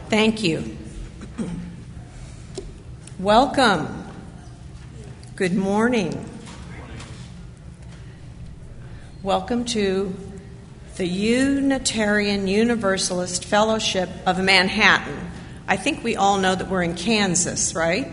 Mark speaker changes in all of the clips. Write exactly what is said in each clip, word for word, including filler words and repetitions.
Speaker 1: Thank you. Welcome. Good morning. Welcome to the Unitarian Universalist Fellowship of Manhattan. I think we all know that we're in Kansas, right?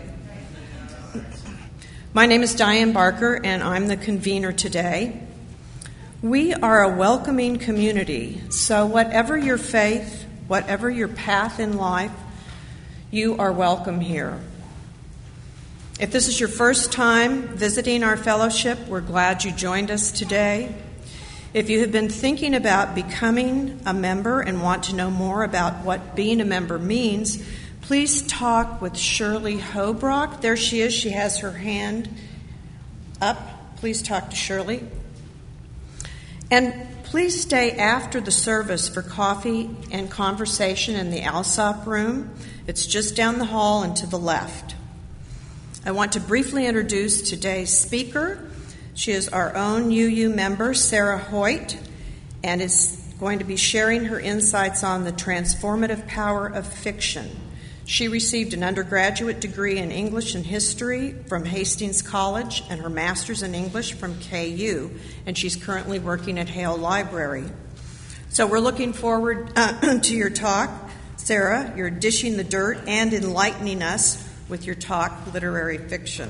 Speaker 1: My name is Diane Barker, and I'm the convener today. We are a welcoming community, so whatever your faith, whatever your path in life, you are welcome here. If this is your first time visiting our fellowship, we're glad you joined us today. If you have been thinking about becoming a member and want to know more about what being a member means, please talk with Shirley Hobrock. There she is. She has her hand up. Please talk to Shirley. And please stay after the service for coffee and conversation in the Alsop room. It's just down the hall and to the left. I want to briefly introduce today's speaker. She is our own U U member, Sarah Hoyt, and is going to be sharing her insights on the transformative power of fiction. She received an undergraduate degree in English and History from Hastings College and her master's in English from K U, and she's currently working at Hale Library. So we're looking forward uh, to your talk. Sarah, you're dishing the dirt and enlightening us with your talk, Literary Fiction.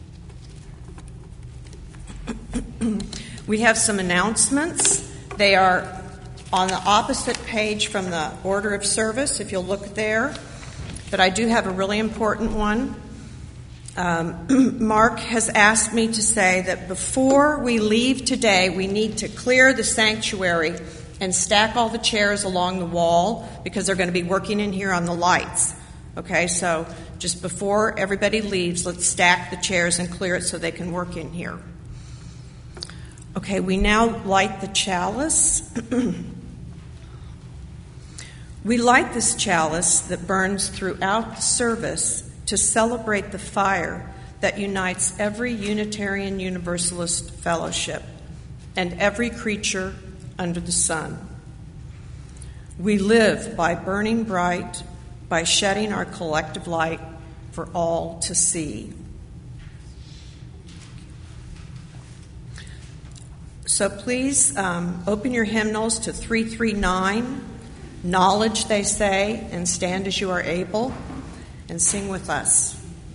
Speaker 1: We have some announcements. They are on the opposite page from the order of service, if you'll look there. But I do have a really important one. Um, Mark has asked me to say that before we leave today, we need to clear the sanctuary and stack all the chairs along the wall because they're going to be working in here on the lights. Okay, so just before everybody leaves, let's stack the chairs and clear it so they can work in here. Okay, we now light the chalice. We light this chalice that burns throughout the service to celebrate the fire that unites every Unitarian Universalist fellowship and every creature under the sun. We live by burning bright, by shedding our collective light for all to see. So please um, open your hymnals to three three nine. Knowledge, they say, and stand as you are able, and sing with us.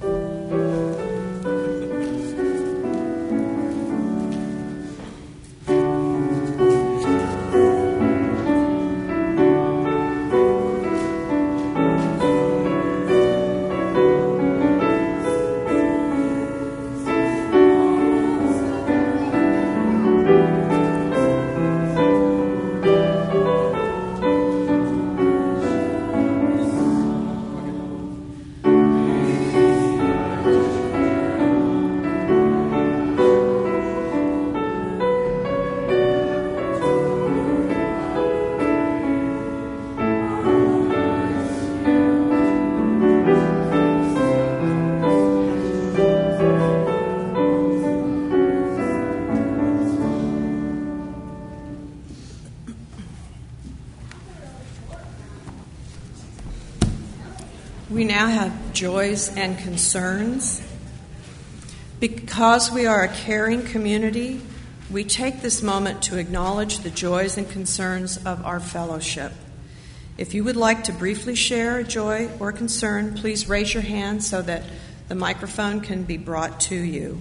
Speaker 1: We now have joys and concerns. Because we are a caring community, we take this moment to acknowledge the joys and concerns of our fellowship. If you would like to briefly share a joy or concern, please raise your hand so that the microphone can be brought to you.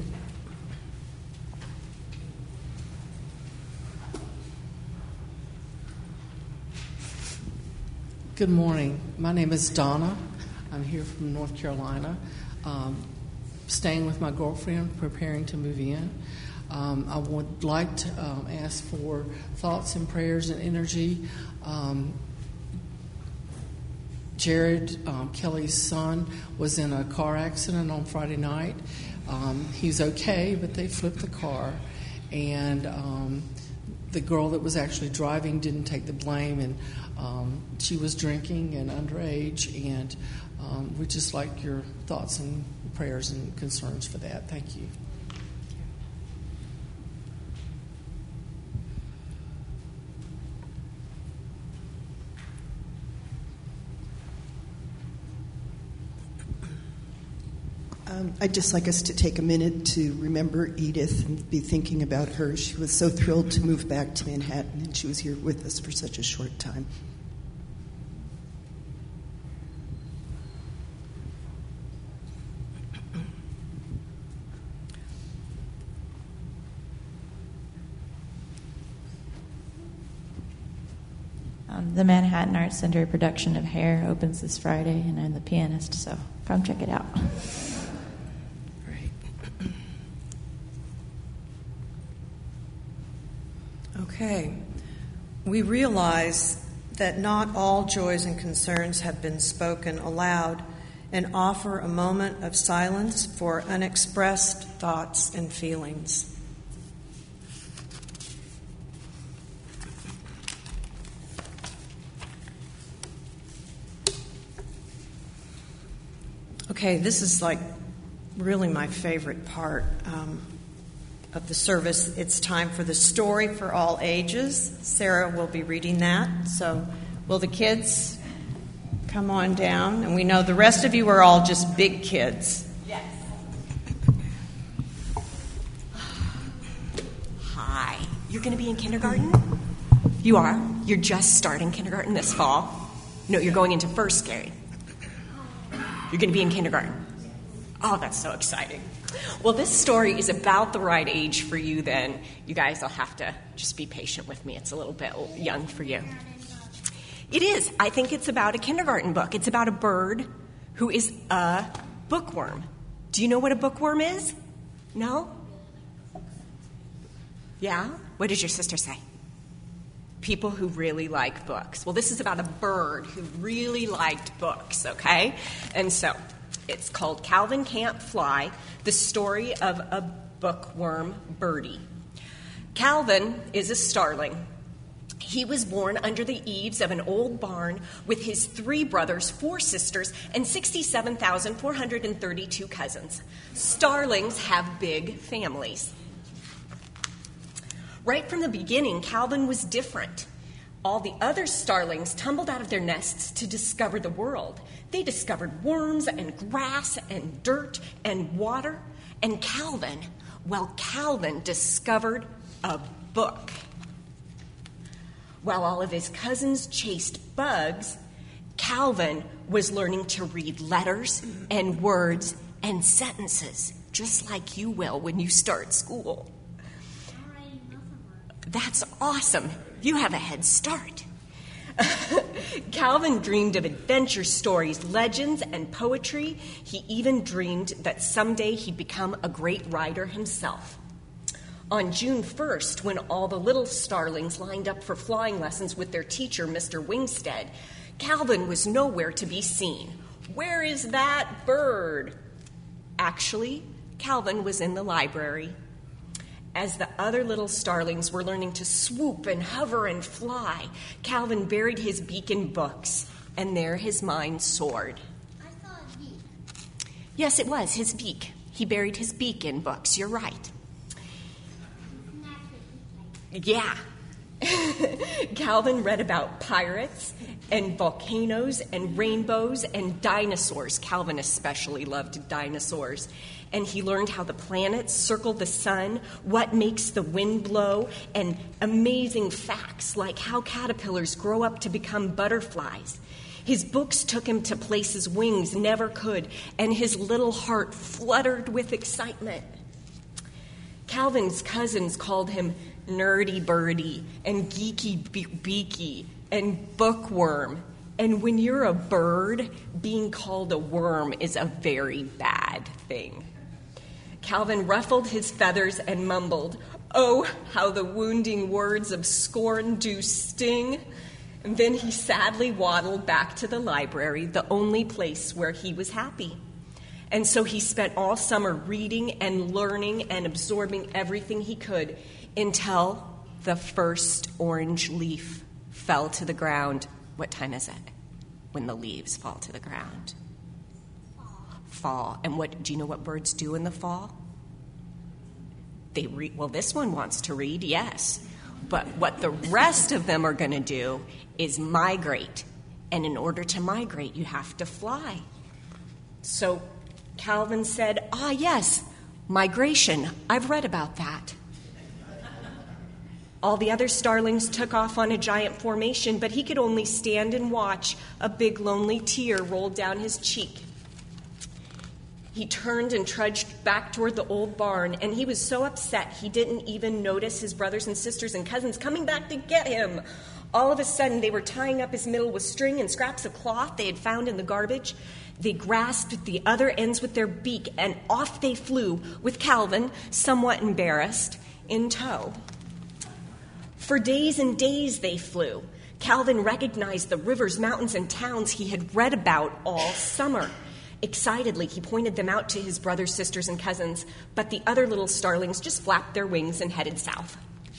Speaker 2: Good morning. My name is Donna. I'm here from North Carolina, um, staying with my girlfriend, preparing to move in. Um, I would like to um, ask for thoughts and prayers and energy. Um, Jared, um, Kelly's son, was in a car accident on Friday night. Um, he's okay, but they flipped the car, and um, the girl that was actually driving didn't take the blame, and um, she was drinking and underage, and um, we'd just like your thoughts and prayers and concerns for that. Thank you.
Speaker 3: Um, I'd just like us to take a minute to remember Edith and be thinking about her. She was so thrilled to move back to Manhattan, and she was here with us for such a short time.
Speaker 4: Um, the Manhattan Arts Center production of Hair opens this Friday, and I'm the pianist, so come check it out.
Speaker 1: Great. Okay. We realize that not all joys and concerns have been spoken aloud, and offer a moment of silence for unexpressed thoughts and feelings. Okay, this is like really my favorite part um, of the service. It's time for the story for all ages. Sarah will be reading that. So will the kids come on down? And we know the rest of you are all just big kids.
Speaker 5: Yes. Hi. You're going to be in kindergarten? You are? You're just starting kindergarten this fall? No, you're going into first grade. You're going to be in kindergarten. Oh, that's so exciting. Well, this story is about the right age for you then. You guys will have to just be patient with me. It's a little bit young for you. It is. I think it's about a kindergarten book. It's about a bird who is a bookworm. Do you know what a bookworm is? No? Yeah? What did your sister say? People who really like books. Well, this is about a bird who really liked books, okay? And so it's called Calvin Can't Fly, the story of a bookworm birdie. Calvin is a starling. He was born under the eaves of an old barn with his three brothers, four sisters, and sixty-seven thousand four hundred thirty-two cousins. Starlings have big families. Right from the beginning, Calvin was different. All the other starlings tumbled out of their nests to discover the world. They discovered worms and grass and dirt and water. And Calvin, well, Calvin discovered a book. While all of his cousins chased bugs, Calvin was learning to read letters and words and sentences, just like you will when you start school. That's awesome. You have a head start. Calvin dreamed of adventure stories, legends, and poetry. He even dreamed that someday he'd become a great writer himself. On June first, when all the little starlings lined up for flying lessons with their teacher, Mister Wingstead, Calvin was nowhere to be seen. Where is that bird? Actually, Calvin was in the library. As the other little starlings were learning to swoop and hover and fly, Calvin buried his beak in books, and there his mind soared.
Speaker 6: I saw a beak.
Speaker 5: Yes, it was his beak. He buried his beak in books. You're right. Yeah. Calvin read about pirates and volcanoes and rainbows and dinosaurs. Calvin especially loved dinosaurs. And he learned how the planets circle the sun, what makes the wind blow, and amazing facts like how caterpillars grow up to become butterflies. His books took him to places wings never could, and his little heart fluttered with excitement. Calvin's cousins called him Nerdy Birdie and Geeky Be- Beaky and Bookworm. And when you're a bird, being called a worm is a very bad thing. Calvin ruffled his feathers and mumbled, "Oh, how the wounding words of scorn do sting." And then he sadly waddled back to the library, the only place where he was happy. And so he spent all summer reading and learning and absorbing everything he could until the first orange leaf fell to the ground. What time is it when the leaves fall to the ground? Fall. And what do you know what birds do in the fall? They read. Well, this one wants to read, yes. But what the rest of them are going to do is migrate. And in order to migrate, you have to fly. So Calvin said, "Ah, yes, migration. I've read about that." All the other starlings took off on a giant formation, but he could only stand and watch. A big lonely tear rolled down his cheek. He turned and trudged back toward the old barn, and he was so upset he didn't even notice his brothers and sisters and cousins coming back to get him. All of a sudden, they were tying up his middle with string and scraps of cloth they had found in the garbage. They grasped the other ends with their beak, and off they flew, with Calvin, somewhat embarrassed, in tow. For days and days they flew. Calvin recognized the rivers, mountains, and towns he had read about all summer. Excitedly, he pointed them out to his brothers, sisters, and cousins, but the other little starlings just flapped their wings and headed south.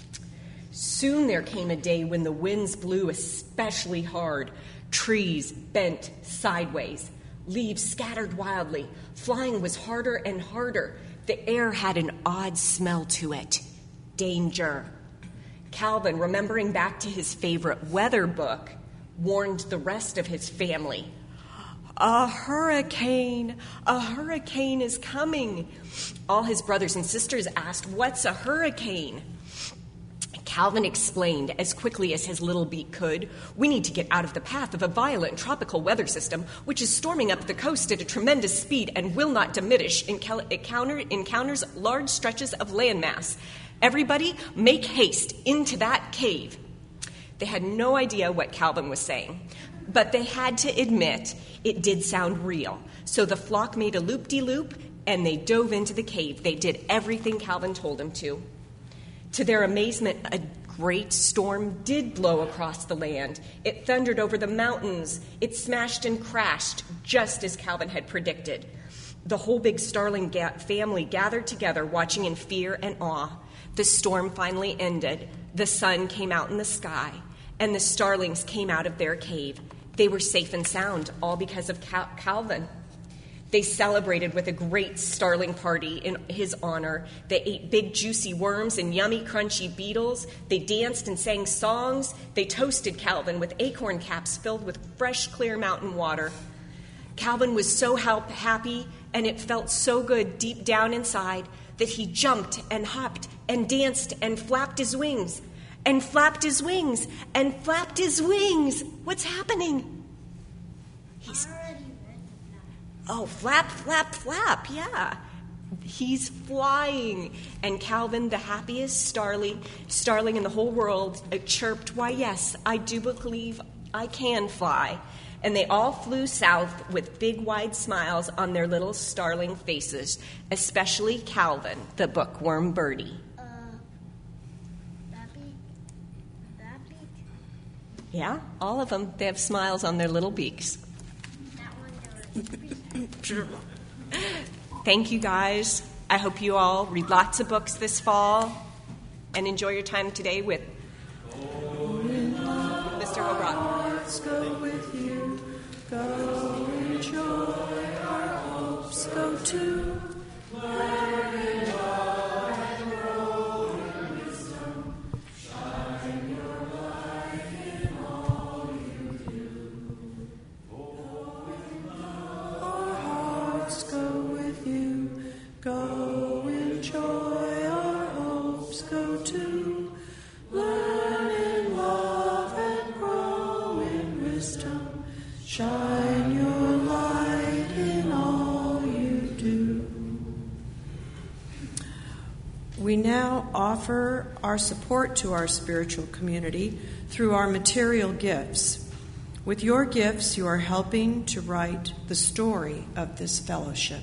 Speaker 5: Soon there came a day when the winds blew especially hard. Trees bent sideways. Leaves scattered wildly. Flying was harder and harder. The air had an odd smell to it. Danger. Calvin, remembering back to his favorite weather book, warned the rest of his family. "A hurricane! A hurricane is coming!" All his brothers and sisters asked, "What's a hurricane?" Calvin explained as quickly as his little beak could, "We need to get out of the path of a violent tropical weather system, which is storming up the coast at a tremendous speed and will not diminish. Encounter, encounters large stretches of landmass. Everybody, make haste into that cave." They had no idea what Calvin was saying, but they had to admit it did sound real. So the flock made a loop-de-loop, and they dove into the cave. They did everything Calvin told them to. To their amazement, a great storm did blow across the land. It thundered over the mountains. It smashed and crashed, just as Calvin had predicted. The whole big starling ga- family gathered together, watching in fear and awe. The storm finally ended. The sun came out in the sky, and the starlings came out of their cave. They were safe and sound, all because of Cal- Calvin. They celebrated with a great starling party in his honor. They ate big, juicy worms and yummy, crunchy beetles. They danced and sang songs. They toasted Calvin with acorn caps filled with fresh, clear mountain water. Calvin was so help- happy, and it felt so good deep down inside that he jumped and hopped and danced and flapped his wings and flapped his wings and flapped his wings. What's happening? He's Oh, flap, flap, flap, yeah. He's flying. And Calvin, the happiest starling, starling in the whole world, uh, chirped, "Why, yes, I do believe I can fly." And they all flew south with big, wide smiles on their little starling faces, especially Calvin, the bookworm birdie.
Speaker 6: Uh, that beak? That beak?
Speaker 5: Yeah, all of them. They have smiles on their little beaks.
Speaker 6: That one goes.
Speaker 5: Thank you, guys. I hope you all read lots of books this fall and enjoy your time today with Mister O'Brien.
Speaker 1: Let's go with you, go enjoy our hopes, go to learn love and grow in wisdom, shine your light in all you do. Go in love, our hearts go with you, go enjoy our hopes, go to learn in love and grow in wisdom, shine your light in all you do. We now offer our support to our spiritual community through our material gifts. With your gifts, you are helping to write the story of this fellowship.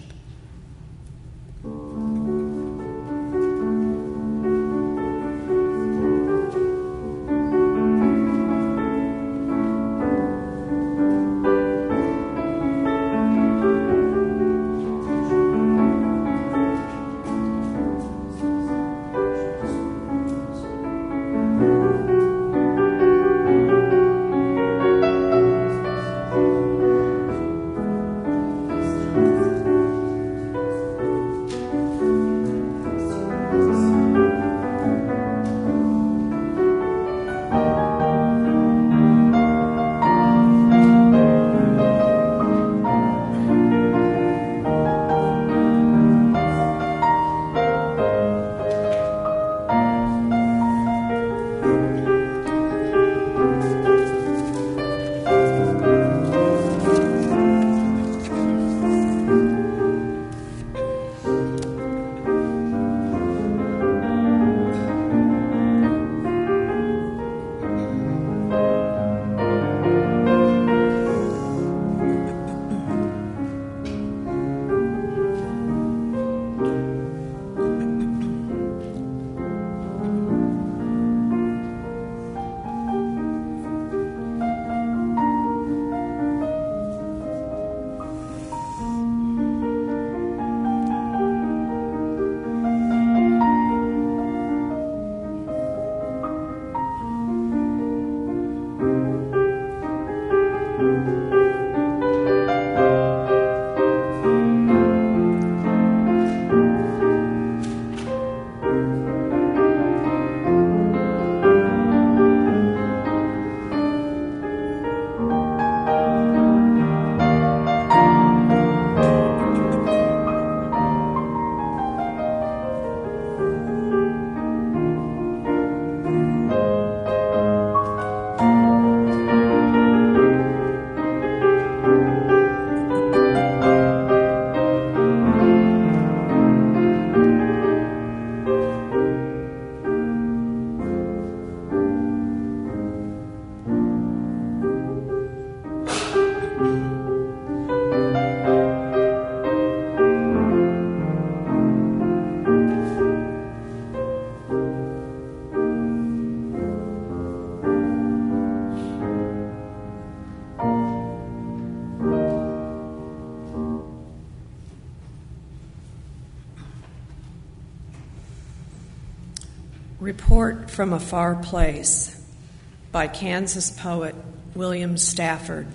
Speaker 1: Report from a Far Place by Kansas poet William Stafford.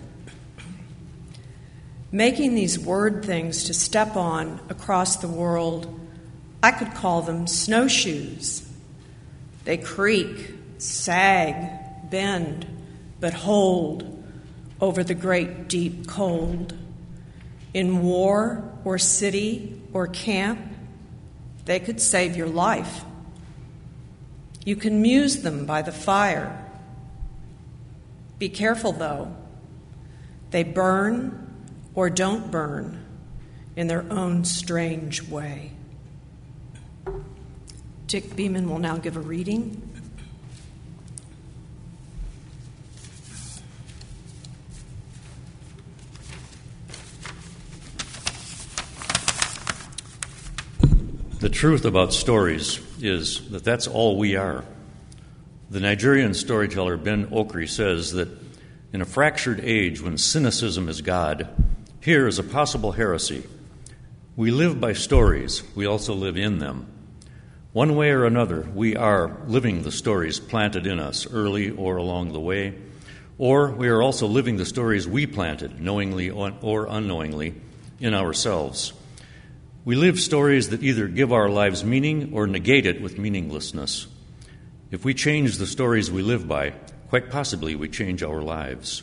Speaker 1: Making these word things to step on across the world, I could call them snowshoes. They creak, sag, bend, but hold over the great deep cold. In war or city or camp, they could save your life. You can muse them by the fire. Be careful, though. They burn or don't burn in their own strange way. Dick Beeman will now give a reading.
Speaker 7: The truth about stories is that that's all we are. The Nigerian storyteller Ben Okri says that in a fractured age when cynicism is God, here is a possible heresy. We live by stories, we also live in them. One way or another, we are living the stories planted in us early or along the way, or we are also living the stories we planted, knowingly or unknowingly, in ourselves. We live stories that either give our lives meaning or negate it with meaninglessness. If we change the stories we live by, quite possibly we change our lives.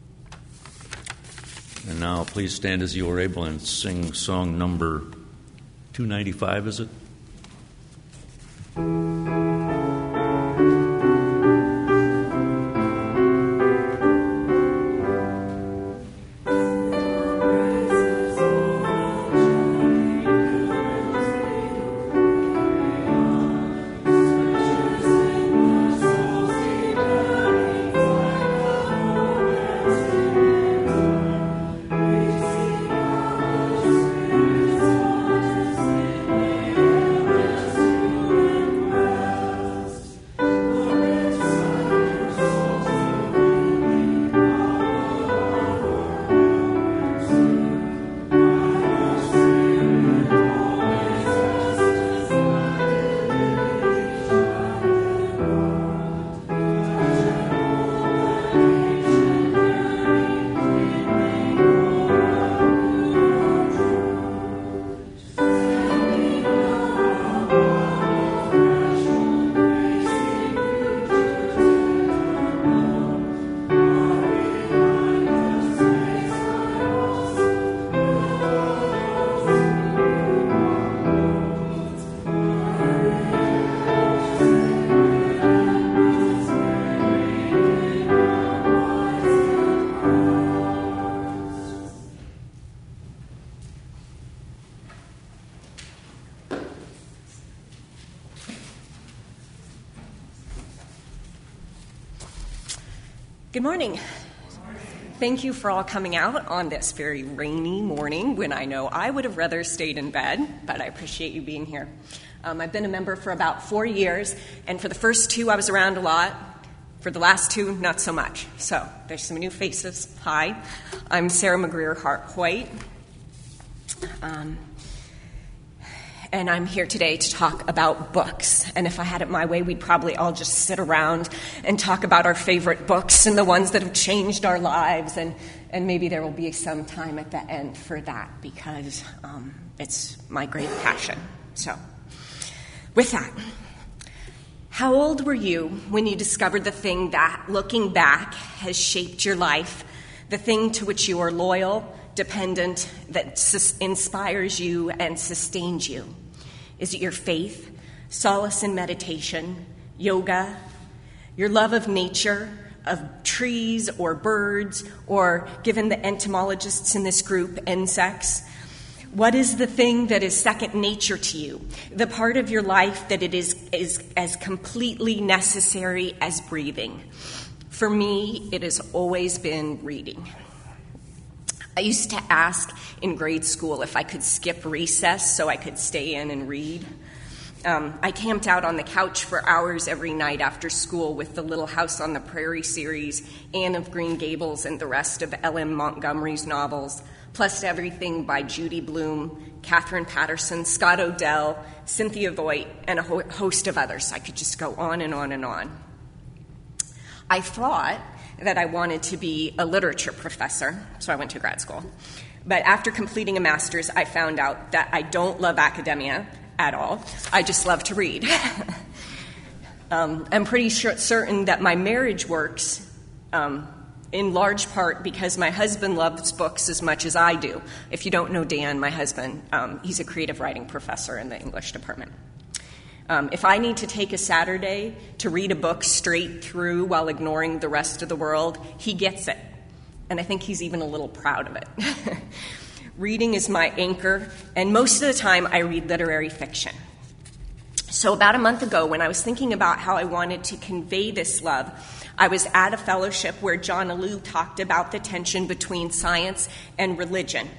Speaker 7: And now please stand as you are able and sing song number two ninety-five, is it?
Speaker 5: Good morning. Thank you for all coming out on this very rainy morning when I know I would have rather stayed in bed, but I appreciate you being here. Um, I've been a member for about four years, and for the first two I was around a lot. For the last two, not so much. So there's some new faces. Hi, I'm Sarah McGreer Hart-White. Um, And I'm here today to talk about books. And if I had it my way, we'd probably all just sit around and talk about our favorite books and the ones that have changed our lives. And, and maybe there will be some time at the end for that because um, it's my great passion. So with that, how old were you when you discovered the thing that, looking back, has shaped your life, the thing to which you are loyal, dependent, that sus- inspires you and sustains you? Is it your faith, solace in meditation, yoga, your love of nature, of trees or birds, or, given the entomologists in this group, insects? What is the thing that is second nature to you, the part of your life that it is, is as completely necessary as breathing? For me, it has always been reading. I used to ask in grade school if I could skip recess so I could stay in and read. Um, I camped out on the couch for hours every night after school with the Little House on the Prairie series, Anne of Green Gables, and the rest of L M Montgomery's novels, plus everything by Judy Blume, Catherine Patterson, Scott Odell, Cynthia Voigt, and a ho- host of others. I could just go on and on and on. I thought that I wanted to be a literature professor, so I went to grad school. But after completing a master's, I found out that I don't love academia at all. I just love to read. um, I'm pretty sure, certain that my marriage works um, in large part because my husband loves books as much as I do. If you don't know Dan, my husband, um, he's a creative writing professor in the English department. Um, if I need to take a Saturday to read a book straight through while ignoring the rest of the world, he gets it. And I think he's even a little proud of it. Reading is my anchor, and most of the time I read literary fiction. So about a month ago, when I was thinking about how I wanted to convey this love, I was at a fellowship where John Alou talked about the tension between science and religion.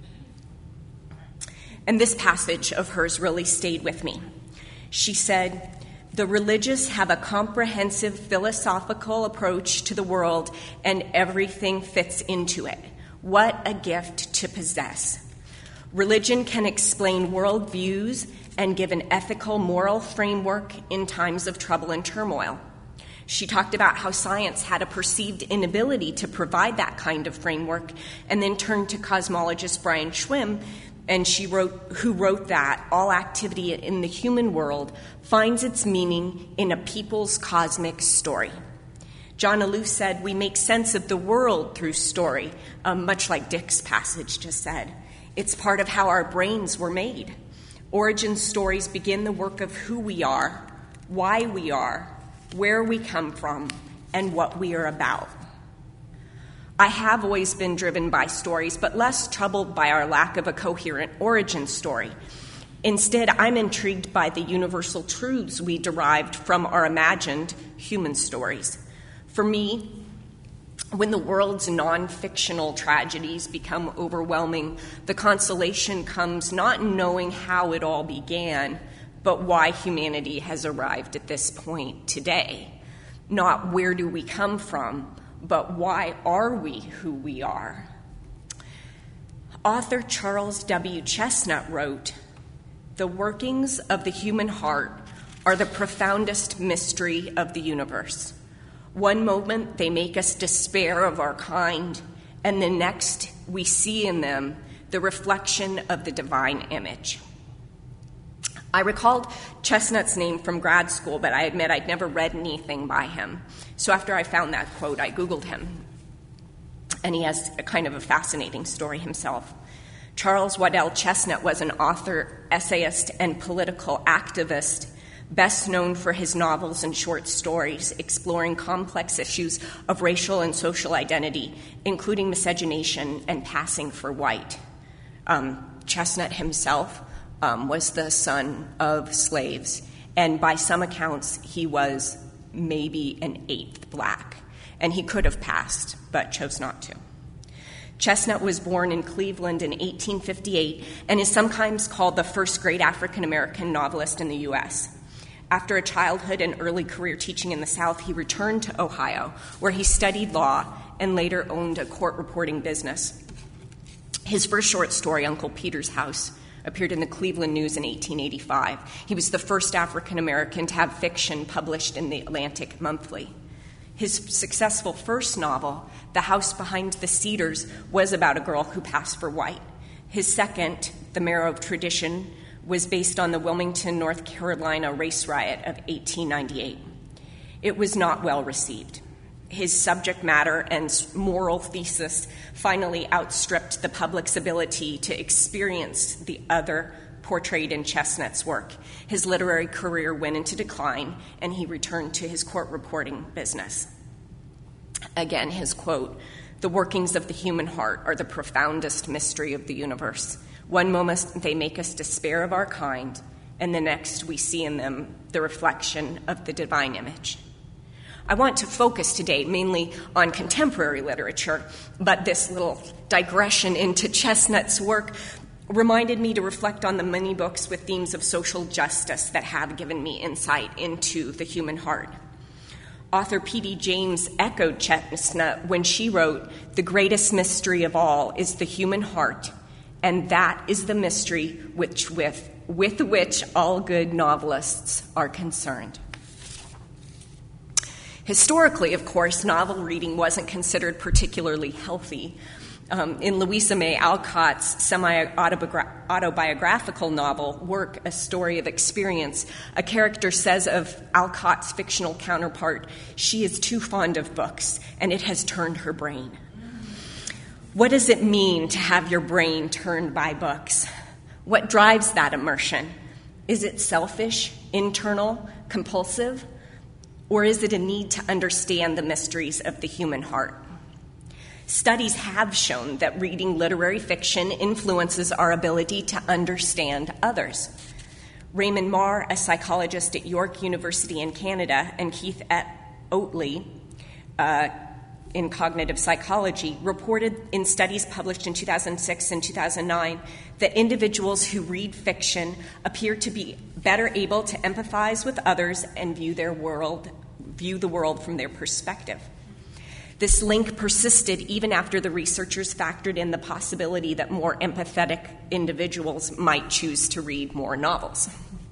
Speaker 5: And this passage of hers really stayed with me. She said, "The religious have a comprehensive philosophical approach to the world, and everything fits into it. What a gift to possess. Religion can explain worldviews and give an ethical, moral framework in times of trouble and turmoil." She talked about how science had a perceived inability to provide that kind of framework, and then turned to cosmologist Brian Schwimm, and she wrote, who wrote that all activity in the human world finds its meaning in a people's cosmic story. John Alou said, "We make sense of the world through story," um, much like Dick's passage just said. It's part of how our brains were made. Origin stories begin the work of who we are, why we are, where we come from, and what we are about. I have always been driven by stories, but less troubled by our lack of a coherent origin story. Instead, I'm intrigued by the universal truths we derived from our imagined human stories. For me, when the world's non-fictional tragedies become overwhelming, the consolation comes not in knowing how it all began, but why humanity has arrived at this point today. Not where do we come from, but why are we who we are? Author Charles W. Chestnut wrote, "The workings of the human heart are the profoundest mystery of the universe. One moment they make us despair of our kind, and the next we see in them the reflection of the divine image." I recalled Chestnut's name from grad school, but I admit I'd never read anything by him. So after I found that quote, I Googled him. And he has a kind of a fascinating story himself. Charles Waddell Chestnut was an author, essayist, and political activist, best known for his novels and short stories exploring complex issues of racial and social identity, including miscegenation and passing for white. Um, Chestnut himself um, was the son of slaves, and by some accounts, he was maybe an eighth black, and he could have passed, but chose not to. Chestnut was born in Cleveland in eighteen fifty-eight and is sometimes called the first great African-American novelist in the U S After a childhood and early career teaching in the South, he returned to Ohio, where he studied law and later owned a court reporting business. His first short story, Uncle Peter's House, appeared in the Cleveland News in eighteen eighty-five. He was the first African-American to have fiction published in the Atlantic Monthly. His successful first novel, The House Behind the Cedars, was about a girl who passed for white. His second, The Marrow of Tradition, was based on the Wilmington, North Carolina race riot of eighteen ninety-eight. It was not well received. His subject matter and moral thesis finally outstripped the public's ability to experience the other portrayed in Chestnut's work. His literary career went into decline, and he returned to his court reporting business. Again, his quote, "The workings of the human heart are the profoundest mystery of the universe. One moment they make us despair of our kind, and the next we see in them the reflection of the divine image." I want to focus today mainly on contemporary literature, but this little digression into Chestnut's work reminded me to reflect on the many books with themes of social justice that have given me insight into the human heart. author P D James echoed Chestnut when she wrote, "The greatest mystery of all is the human heart, and that is the mystery which with, with which all good novelists are concerned." Historically, of course, novel reading wasn't considered particularly healthy. Um, in Louisa May Alcott's semi-autobiographical novel, Work, A Story of Experience, a character says of Alcott's fictional counterpart, "She is too fond of books, and it has turned her brain." What does it mean to have your brain turned by books? What drives that immersion? Is it selfish, internal, compulsive? Or is it a need to understand the mysteries of the human heart? Studies have shown that reading literary fiction influences our ability to understand others. Raymond Marr, a psychologist at York University in Canada, and Keith Oatley uh, in cognitive psychology reported in studies published in two thousand six and two thousand nine that individuals who read fiction appear to be better able to empathize with others and view their world, view the world from their perspective. This link persisted even after the researchers factored in the possibility that more empathetic individuals might choose to read more novels.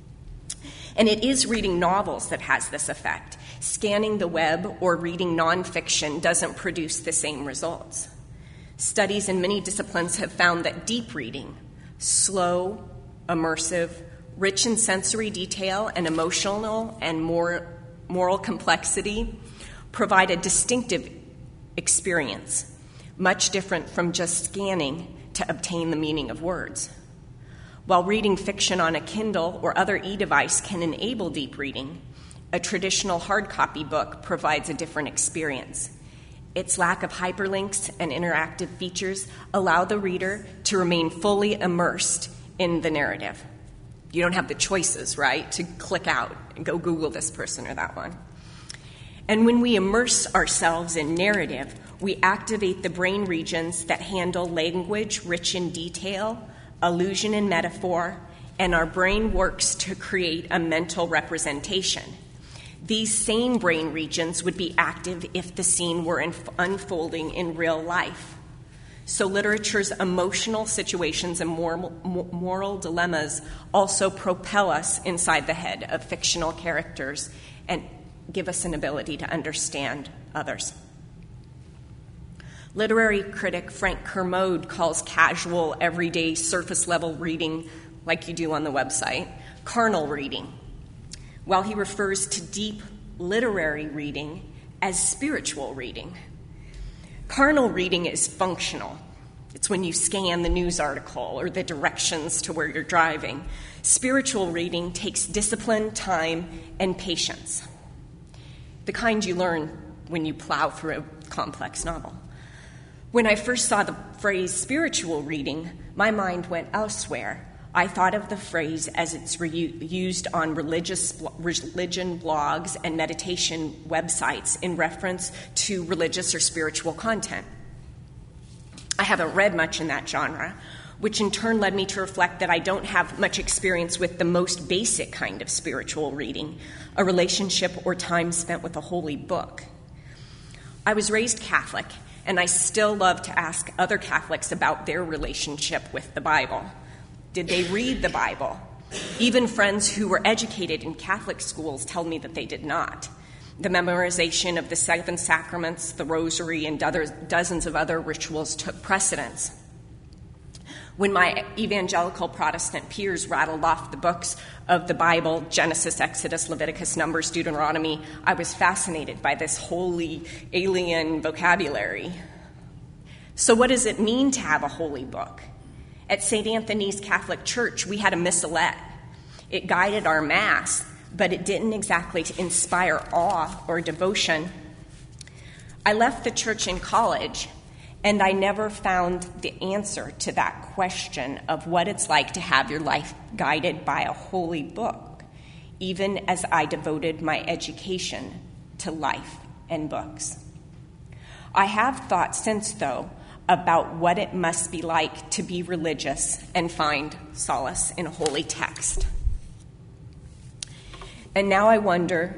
Speaker 5: And it is reading novels that has this effect. Scanning the web or reading nonfiction doesn't produce the same results. Studies in many disciplines have found that deep reading, slow, immersive, rich in sensory detail and emotional and more moral complexity, provide a distinctive experience, much different from just scanning to obtain the meaning of words. While reading fiction on a Kindle or other e-device can enable deep reading, a traditional hard copy book provides a different experience. Its lack of hyperlinks and interactive features allow the reader to remain fully immersed in the narrative. You don't have the choices, right, to click out and go Google this person or that one. And when we immerse ourselves in narrative, we activate the brain regions that handle language rich in detail, allusion and metaphor, and our brain works to create a mental representation. These same brain regions would be active if the scene were inf- unfolding in real life. So literature's emotional situations and moral, moral dilemmas also propel us inside the head of fictional characters and give us an ability to understand others. Literary critic Frank Kermode calls casual, everyday, surface-level reading, like you do on the website, carnal reading, while he refers to deep literary reading as spiritual reading. Carnal reading is functional. It's when you scan the news article or the directions to where you're driving. Spiritual reading takes discipline, time, and patience, the kind you learn when you plow through a complex novel. When I first saw the phrase spiritual reading, my mind went elsewhere. I thought of the phrase as it's re- used on religious religion blogs and meditation websites in reference to religious or spiritual content. I haven't read much in that genre, which in turn led me to reflect that I don't have much experience with the most basic kind of spiritual reading, a relationship or time spent with a holy book. I was raised Catholic, and I still love to ask other Catholics about their relationship with the Bible. Did they read the Bible? Even friends who were educated in Catholic schools tell me that they did not. The memorization of the seven sacraments, the rosary, and dozens of other rituals took precedence. When my evangelical Protestant peers rattled off the books of the Bible, Genesis, Exodus, Leviticus, Numbers, Deuteronomy, I was fascinated by this holy alien vocabulary. So what does it mean to have a holy book? At Saint Anthony's Catholic Church, we had a missalette. It guided our Mass, but it didn't exactly inspire awe or devotion. I left the church in college, and I never found the answer to that question of what it's like to have your life guided by a holy book, even as I devoted my education to life and books. I have thought since, though, about what it must be like to be religious and find solace in a holy text. And now I wonder,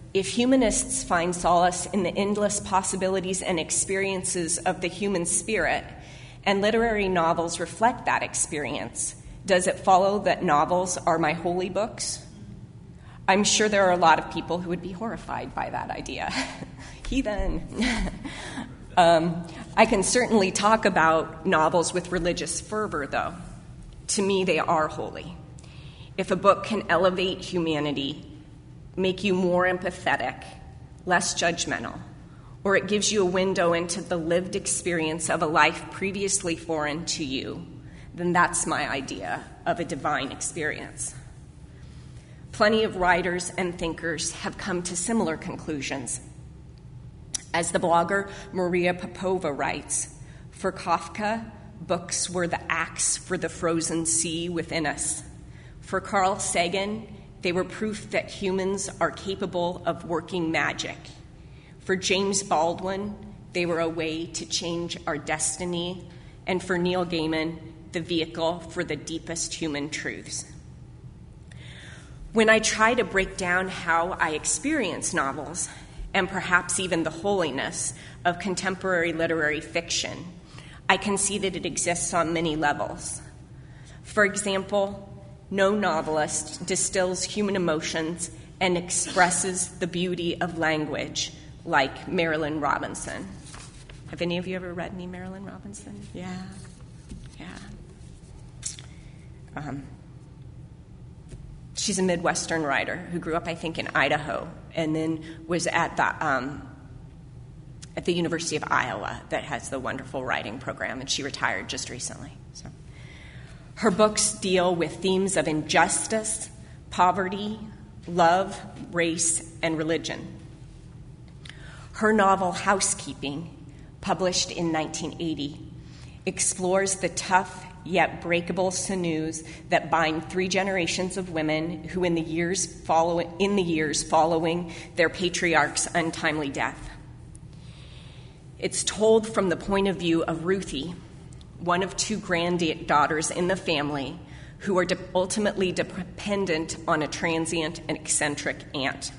Speaker 5: If humanists find solace in the endless possibilities and experiences of the human spirit, and literary novels reflect that experience, does it follow that novels are my holy books? I'm sure there are a lot of people who would be horrified by that idea. Heathen. um, I can certainly talk about novels with religious fervor, though. To me, they are holy. If a book can elevate humanity, make you more empathetic, less judgmental, or it gives you a window into the lived experience of a life previously foreign to you, then that's my idea of a divine experience. Plenty of writers and thinkers have come to similar conclusions. As the blogger Maria Popova writes, for Kafka, books were the axe for the frozen sea within us. For Carl Sagan, they were proof that humans are capable of working magic. For James Baldwin, they were a way to change our destiny. And for Neil Gaiman, the vehicle for the deepest human truths. When I try to break down how I experience novels, and perhaps even the holiness of contemporary literary fiction, I can see that it exists on many levels. For example, no novelist distills human emotions and expresses the beauty of language like Marilynne Robinson. Have any of you ever read any Marilynne Robinson? Yeah, yeah. Um, she's a Midwestern writer who grew up, I think, in Idaho, and then was at the um, at the University of Iowa that has the wonderful writing program, and she retired just recently. So, her books deal with themes of injustice, poverty, love, race, and religion. Her novel, Housekeeping, published in nineteen eighty, explores the tough yet breakable sinews that bind three generations of women who, in the years following, in the years following their patriarch's untimely death. It's told from the point of view of Ruthie, one of two granddaughters in the family who are de- ultimately dependent on a transient and eccentric aunt.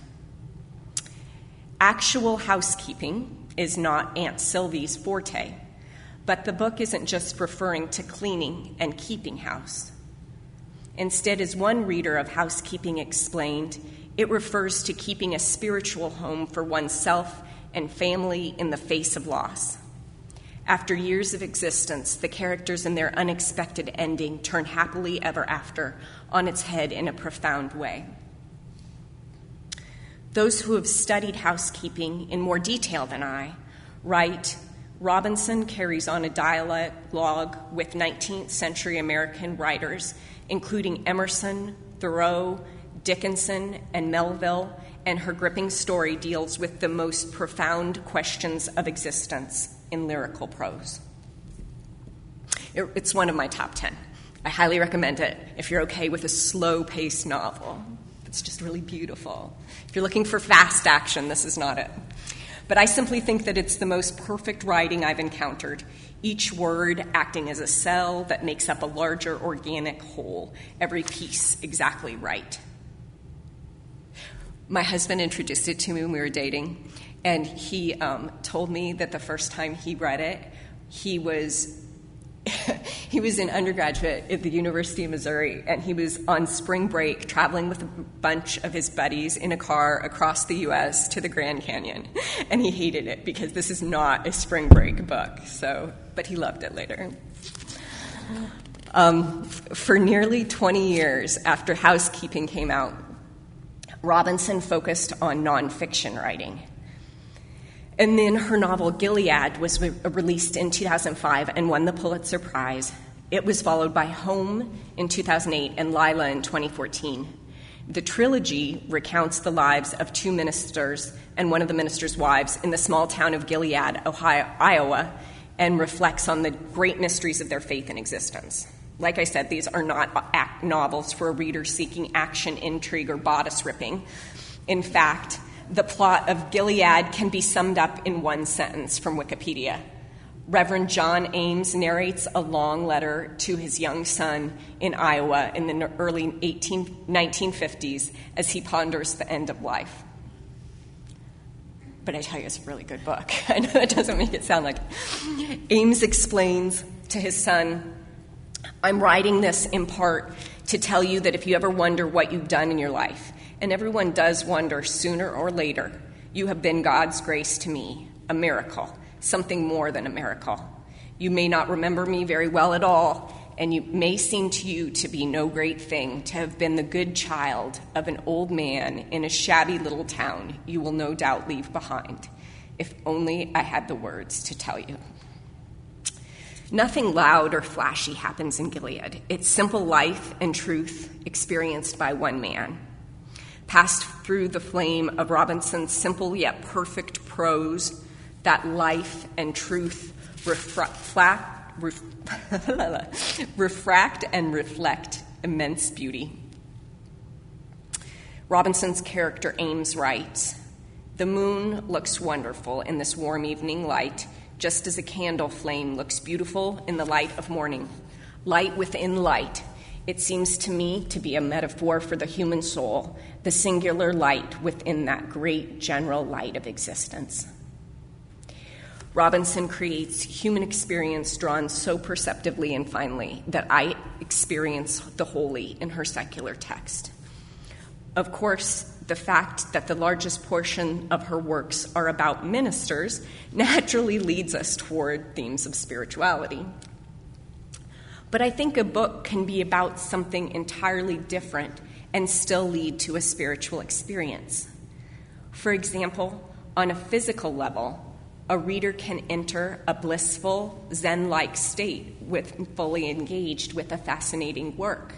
Speaker 5: Actual housekeeping is not Aunt Sylvie's forte, but the book isn't just referring to cleaning and keeping house. Instead, as one reader of Housekeeping explained, it refers to keeping a spiritual home for oneself and family in the face of loss. After years of existence, the characters in their unexpected ending turn happily ever after on its head in a profound way. Those who have studied housekeeping in more detail than I write, Robinson carries on a dialogue with nineteenth century American writers, including Emerson, Thoreau, Dickinson, and Melville, and her gripping story deals with the most profound questions of existence in lyrical prose. It's one of my top ten. I highly recommend it if you're okay with a slow-paced novel. It's just really beautiful. If you're looking for fast action, this is not it. But I simply think that it's the most perfect writing I've encountered, each word acting as a cell that makes up a larger organic whole, every piece exactly right. My husband introduced it to me when we were dating, and he um, told me that the first time he read it, he was he was an undergraduate at the University of Missouri, and he was on spring break traveling with a bunch of his buddies in a car across the U S to the Grand Canyon, and he hated it because this is not a spring break book. So, but he loved it later. Um, for nearly twenty years after Housekeeping came out, Robinson focused on nonfiction writing. And then her novel Gilead was re- released in two thousand five and won the Pulitzer Prize. It was followed by Home in two thousand eight and Lila in twenty fourteen. The trilogy recounts the lives of two ministers and one of the minister's wives in the small town of Gilead, Ohio, Iowa, and reflects on the great mysteries of their faith and existence. Like I said, these are not act novels for a reader seeking action, intrigue, or bodice ripping. In fact, the plot of Gilead can be summed up in one sentence from Wikipedia. Reverend John Ames narrates a long letter to his young son in Iowa in the early nineteen fifties as he ponders the end of life. but I tell you, it's a really good book. I know that doesn't make it sound like it. Ames explains to his son, I'm writing this in part to tell you that if you ever wonder what you've done in your life, and everyone does wonder sooner or later, you have been God's grace to me, a miracle, something more than a miracle. You may not remember me very well at all, and it may seem to you to be no great thing to have been the good child of an old man in a shabby little town you will no doubt leave behind, if only I had the words to tell you. Nothing loud or flashy happens in Gilead. It's simple life and truth experienced by one man. Passed through the flame of Robinson's simple yet perfect prose, that life and truth reflect, refract and reflect immense beauty. Robinson's character Ames writes, the moon looks wonderful in this warm evening light, just as a candle flame looks beautiful in the light of morning. Light within light. It seems to me to be a metaphor for the human soul, the singular light within that great general light of existence. Robinson creates human experience drawn so perceptively and finely that I experience the holy in her secular text. Of course, the fact that the largest portion of her works are about ministers naturally leads us toward themes of spirituality. But I think a book can be about something entirely different and still lead to a spiritual experience. For example, on a physical level, a reader can enter a blissful, Zen-like state with fully engaged with a fascinating work.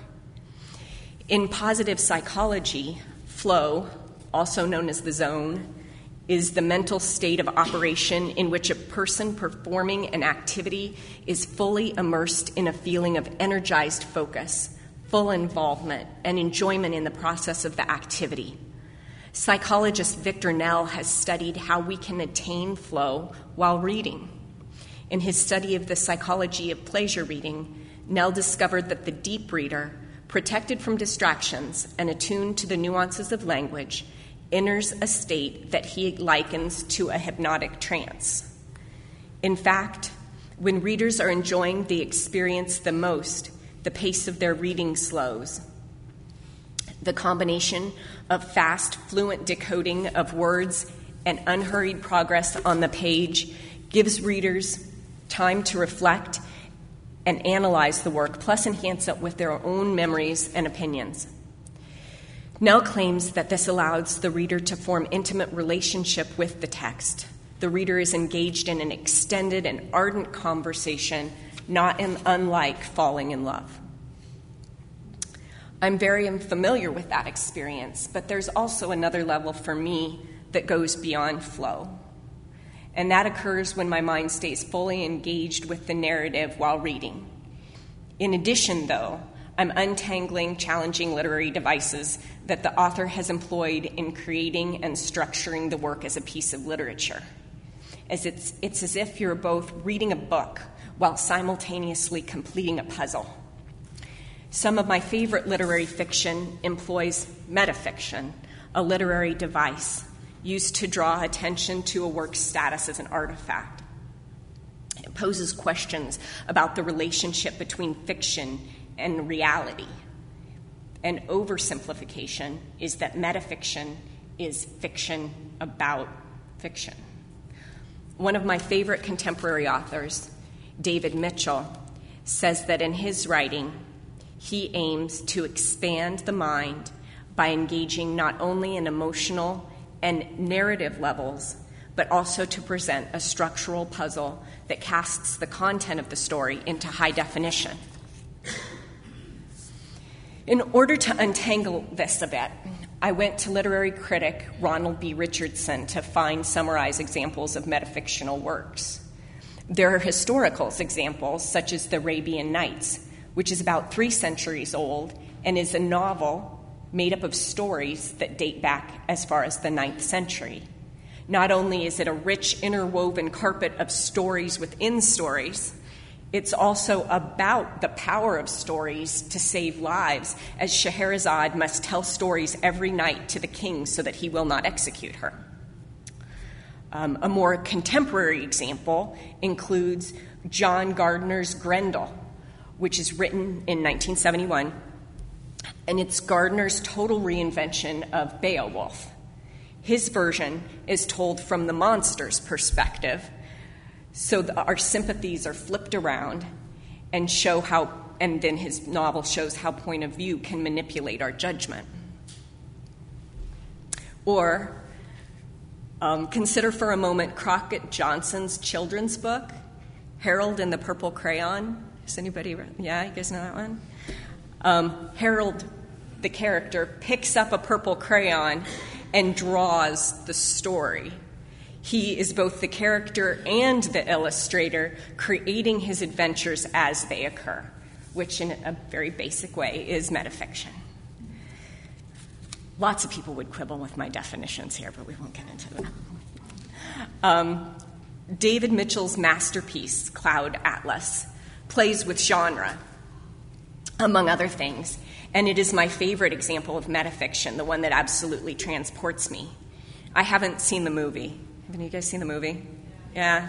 Speaker 5: In positive psychology, flow, also known as the zone, is the mental state of operation in which a person performing an activity is fully immersed in a feeling of energized focus, full involvement, and enjoyment in the process of the activity. Psychologist Victor Nell has studied how we can attain flow while reading. In his study of the psychology of pleasure reading, Nell discovered that the deep reader, protected from distractions and attuned to the nuances of language, enters a state that he likens to a hypnotic trance. In fact, when readers are enjoying the experience the most, the pace of their reading slows. The combination of fast, fluent decoding of words and unhurried progress on the page gives readers time to reflect and analyze the work, plus enhance it with their own memories and opinions. Nell claims that this allows the reader to form intimate relationship with the text. The reader is engaged in an extended and ardent conversation, not in, unlike falling in love. I'm very familiar with that experience, but there's also another level for me that goes beyond flow. And that occurs when my mind stays fully engaged with the narrative while reading. In addition, though, I'm untangling challenging literary devices that the author has employed in creating and structuring the work as a piece of literature. As it's, it's as if you're both reading a book while simultaneously completing a puzzle. Some of my favorite literary fiction employs metafiction, a literary device used to draw attention to a work's status as an artifact. It poses questions about the relationship between fiction and reality. An oversimplification is that metafiction is fiction about fiction. One of my favorite contemporary authors, David Mitchell, says that in his writing, he aims to expand the mind by engaging not only in emotional and narrative levels, but also to present a structural puzzle that casts the content of the story into high definition. In order to untangle this a bit, I went to literary critic Ronald B. Richardson to find summarized examples of metafictional works. There are historical examples, such as The Arabian Nights, which is about three centuries old and is a novel made up of stories that date back as far as the ninth century. Not only is it a rich, interwoven carpet of stories within stories, it's also about the power of stories to save lives, as Scheherazade must tell stories every night to the king so that he will not execute her. Um, a more contemporary example includes John Gardner's Grendel, which is written in nineteen seventy-one, and it's Gardner's total reinvention of Beowulf. His version is told from the monster's perspective, so the, our sympathies are flipped around and show how, and then his novel shows how point of view can manipulate our judgment. Or um, consider for a moment Crockett Johnson's children's book, Harold and the Purple Crayon. Does anybody, yeah, you guys know that one? Um, Harold, the character, picks up a purple crayon and draws the story. He is both the character and the illustrator, creating his adventures as they occur, which in a very basic way is metafiction. Lots of people would quibble with my definitions here, but we won't get into that. Um, David Mitchell's masterpiece, Cloud Atlas, plays with genre, among other things, and it is my favorite example of metafiction, the one that absolutely transports me. I haven't seen the movie. Have any of you guys seen the movie? Yeah?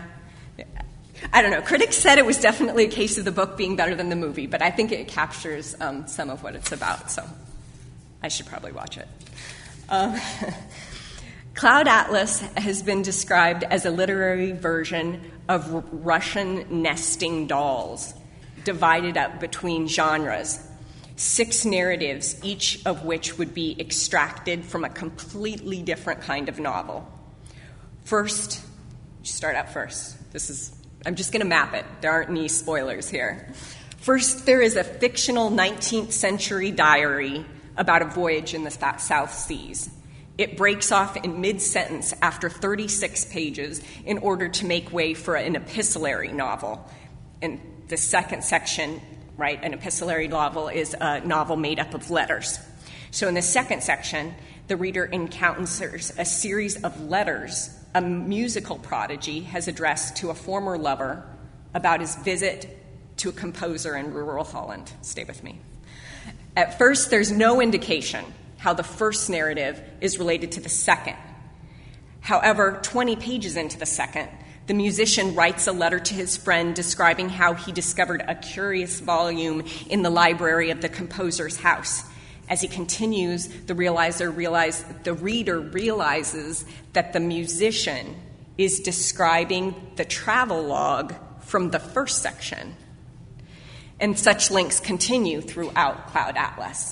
Speaker 5: I don't know. Critics said it was definitely a case of the book being better than the movie, but I think it captures um, some of what it's about, so I should probably watch it. Um, Cloud Atlas has been described as a literary version of R- Russian nesting dolls, divided up between genres, six narratives, each of which would be extracted from a completely different kind of novel. First, start out first. This is, I'm just going to map it. There aren't any spoilers here. First, there is a fictional nineteenth century diary about a voyage in the South Seas. It breaks off in mid-sentence after thirty-six pages in order to make way for an epistolary novel. And the second section, right, an epistolary novel is a novel made up of letters. So in the second section, the reader encounters a series of letters a musical prodigy has addressed to a former lover about his visit to a composer in rural Holland. Stay with me. At first, there's no indication how the first narrative is related to the second. However, twenty pages into the second, the musician writes a letter to his friend describing how he discovered a curious volume in the library of the composer's house. As he continues, the realizer realize, the reader realizes that the musician is describing the travelogue from the first section. And such links continue throughout Cloud Atlas.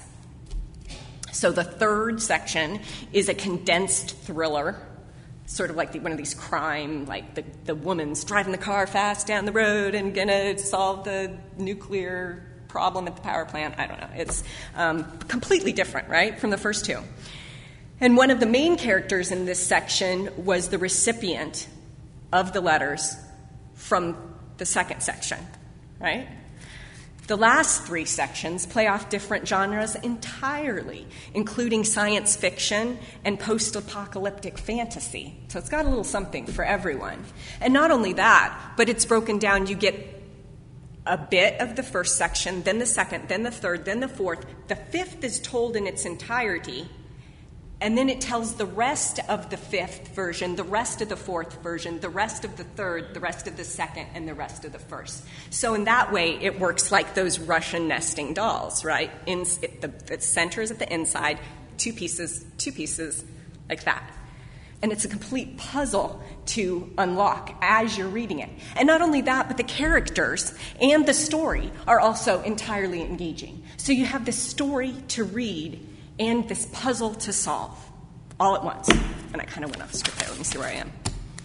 Speaker 5: So the third section is a condensed thriller, sort of like the, one of these crime, like the, the woman's driving the car fast down the road and gonna solve the nuclear problem at the power plant. I don't know. It's um, completely different, right, from the first two. And one of the main characters in this section was the recipient of the letters from the second section, right? The last three sections play off different genres entirely, including science fiction and post-apocalyptic fantasy. So it's got a little something for everyone. And not only that, but it's broken down. You get a bit of the first section, then the second, then the third, then the fourth. The fifth is told in its entirety, and then it tells the rest of the fifth version, the rest of the fourth version, the rest of the third, the rest of the second, and the rest of the first. So in that way, it works like those Russian nesting dolls, right? In, it, the, the center is at the inside, two pieces, two pieces, like that. And it's a complete puzzle to unlock as you're reading it. And not only that, but the characters and the story are also entirely engaging. So you have this story to read and this puzzle to solve all at once. And I kind of went off script there. Let me see where I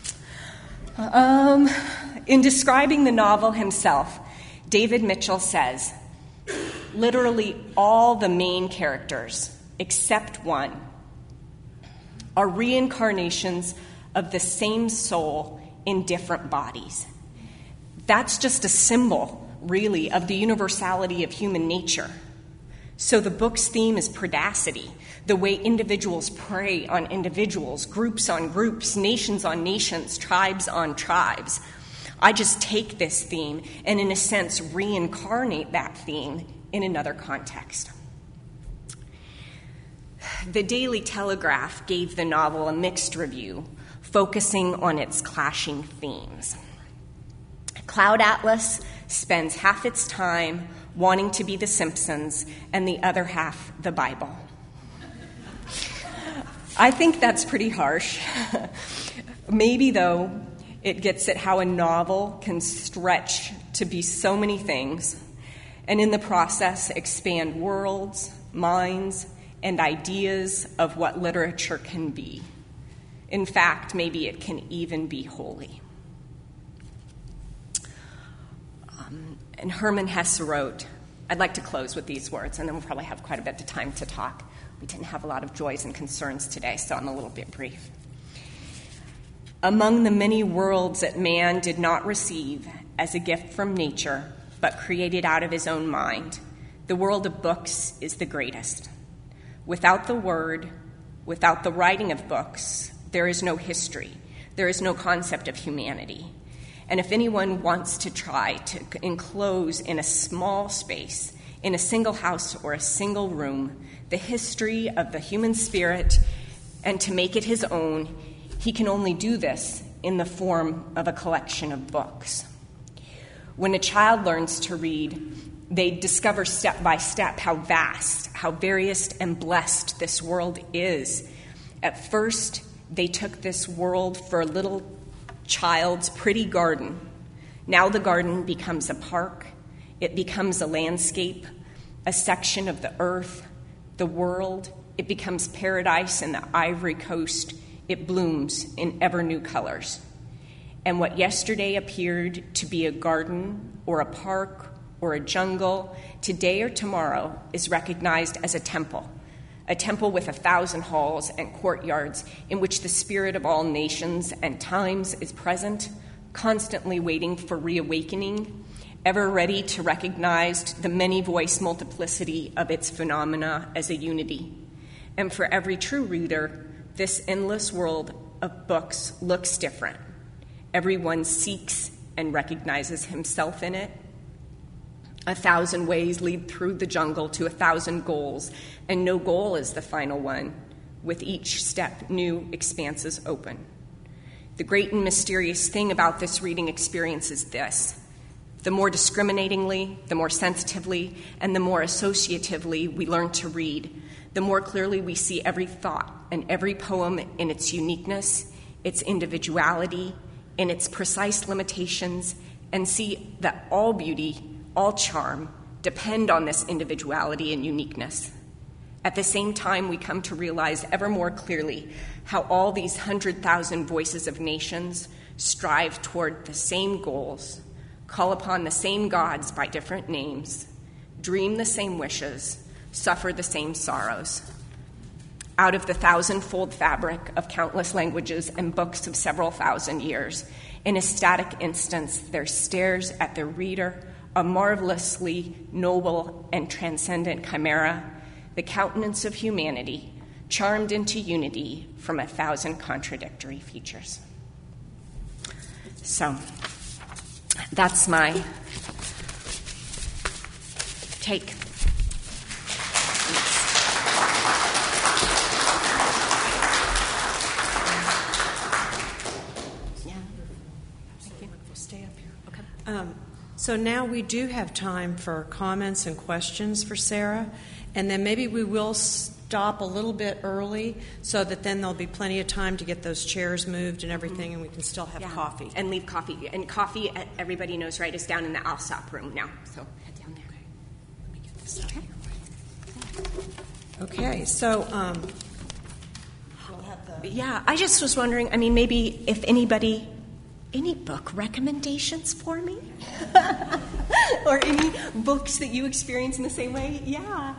Speaker 5: am. Um, in describing the novel himself, David Mitchell says, literally all the main characters, except one, are reincarnations of the same soul in different bodies. That's just a symbol, really, of the universality of human nature. So the book's theme is predacity, the way individuals prey on individuals, groups on groups, nations on nations, tribes on tribes. I just take this theme and, in a sense, reincarnate that theme in another context. The Daily Telegraph gave the novel a mixed review, focusing on its clashing themes. Cloud Atlas spends half its time wanting to be The Simpsons and the other half the Bible. I think that's pretty harsh. Maybe, though, it gets at how a novel can stretch to be so many things, and in the process expand worlds, minds, and ideas of what literature can be. In fact, maybe it can even be holy. Um, and Hermann Hesse wrote, I'd like to close with these words, and then we'll probably have quite a bit of time to talk. We didn't have a lot of joys and concerns today, so I'm a little bit brief. Among the many worlds that man did not receive as a gift from nature, but created out of his own mind, the world of books is the greatest. Without the word, without the writing of books, there is no history. There is no concept of humanity. And if anyone wants to try to enclose in a small space, in a single house or a single room, the history of the human spirit and to make it his own, he can only do this in the form of a collection of books. When a child learns to read, they discover step by step how vast, how various and blessed this world is. At first, they took this world for a little child's pretty garden. Now the garden becomes a park. It becomes a landscape, a section of the earth, the world. It becomes paradise and the Ivory Coast. It blooms in ever new colors. And what yesterday appeared to be a garden or a park or a jungle, today or tomorrow is recognized as a temple, a temple with a thousand halls and courtyards in which the spirit of all nations and times is present, constantly waiting for reawakening, ever ready to recognize the many-voice multiplicity of its phenomena as a unity. And for every true reader, this endless world of books looks different. Everyone seeks and recognizes himself in it. A thousand ways lead through the jungle to a thousand goals, and no goal is the final one. With each step, new expanses open. The great and mysterious thing about this reading experience is this. The more discriminatingly, the more sensitively, and the more associatively we learn to read, the more clearly we see every thought and every poem in its uniqueness, its individuality, in its precise limitations, and see that all beauty, all charm, depend on this individuality and uniqueness. At the same time, we come to realize ever more clearly how all these hundred thousand voices of nations strive toward the same goals, call upon the same gods by different names, dream the same wishes, suffer the same sorrows. Out of the thousand-fold fabric of countless languages and books of several thousand years, in a static instance, there stares at the reader a marvelously noble and transcendent chimera, the countenance of humanity, charmed into unity from a thousand contradictory features. So, that's my take.
Speaker 1: Um, so now we do have time for comments and questions for Sarah, and then maybe we will stop a little bit early so that then there'll be plenty of time to get those chairs moved and everything, and we can still have
Speaker 5: yeah.
Speaker 1: coffee.
Speaker 5: And leave coffee. And coffee, everybody knows, right, is down in the Alsop room now. So head down there.
Speaker 1: Okay. Let me get this out here. Okay, so um, we'll have the...
Speaker 5: Yeah, I just was wondering, I mean, maybe if anybody... Any book recommendations for me? Or any books that you experience in the same way? Yeah.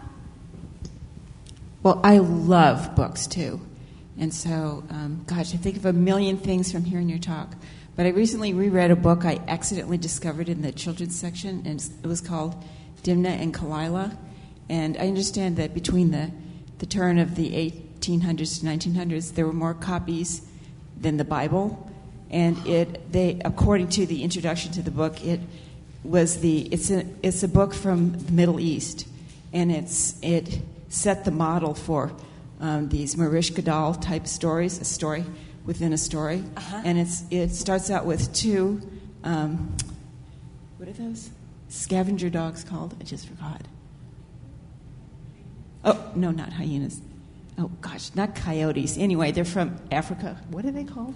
Speaker 8: Well, I love books, too. And so, um, gosh, I think of a million things from hearing your talk. But I recently reread a book I accidentally discovered in the children's section, and it was called Dimna and Kalila. And I understand that between the, the turn of the eighteen hundreds to nineteen hundreds, there were more copies than the Bible. And it, they, according to the introduction to the book, it was the it's a it's a book from the Middle East, and it's it set the model for um, these Marish Gadal type stories. A story within a story.
Speaker 5: Uh-huh.
Speaker 8: And it's it starts out with two, um, what are those? Scavenger dogs called? I just forgot. Oh, no, not hyenas. Oh, gosh, not coyotes. Anyway, they're from Africa. What are they called?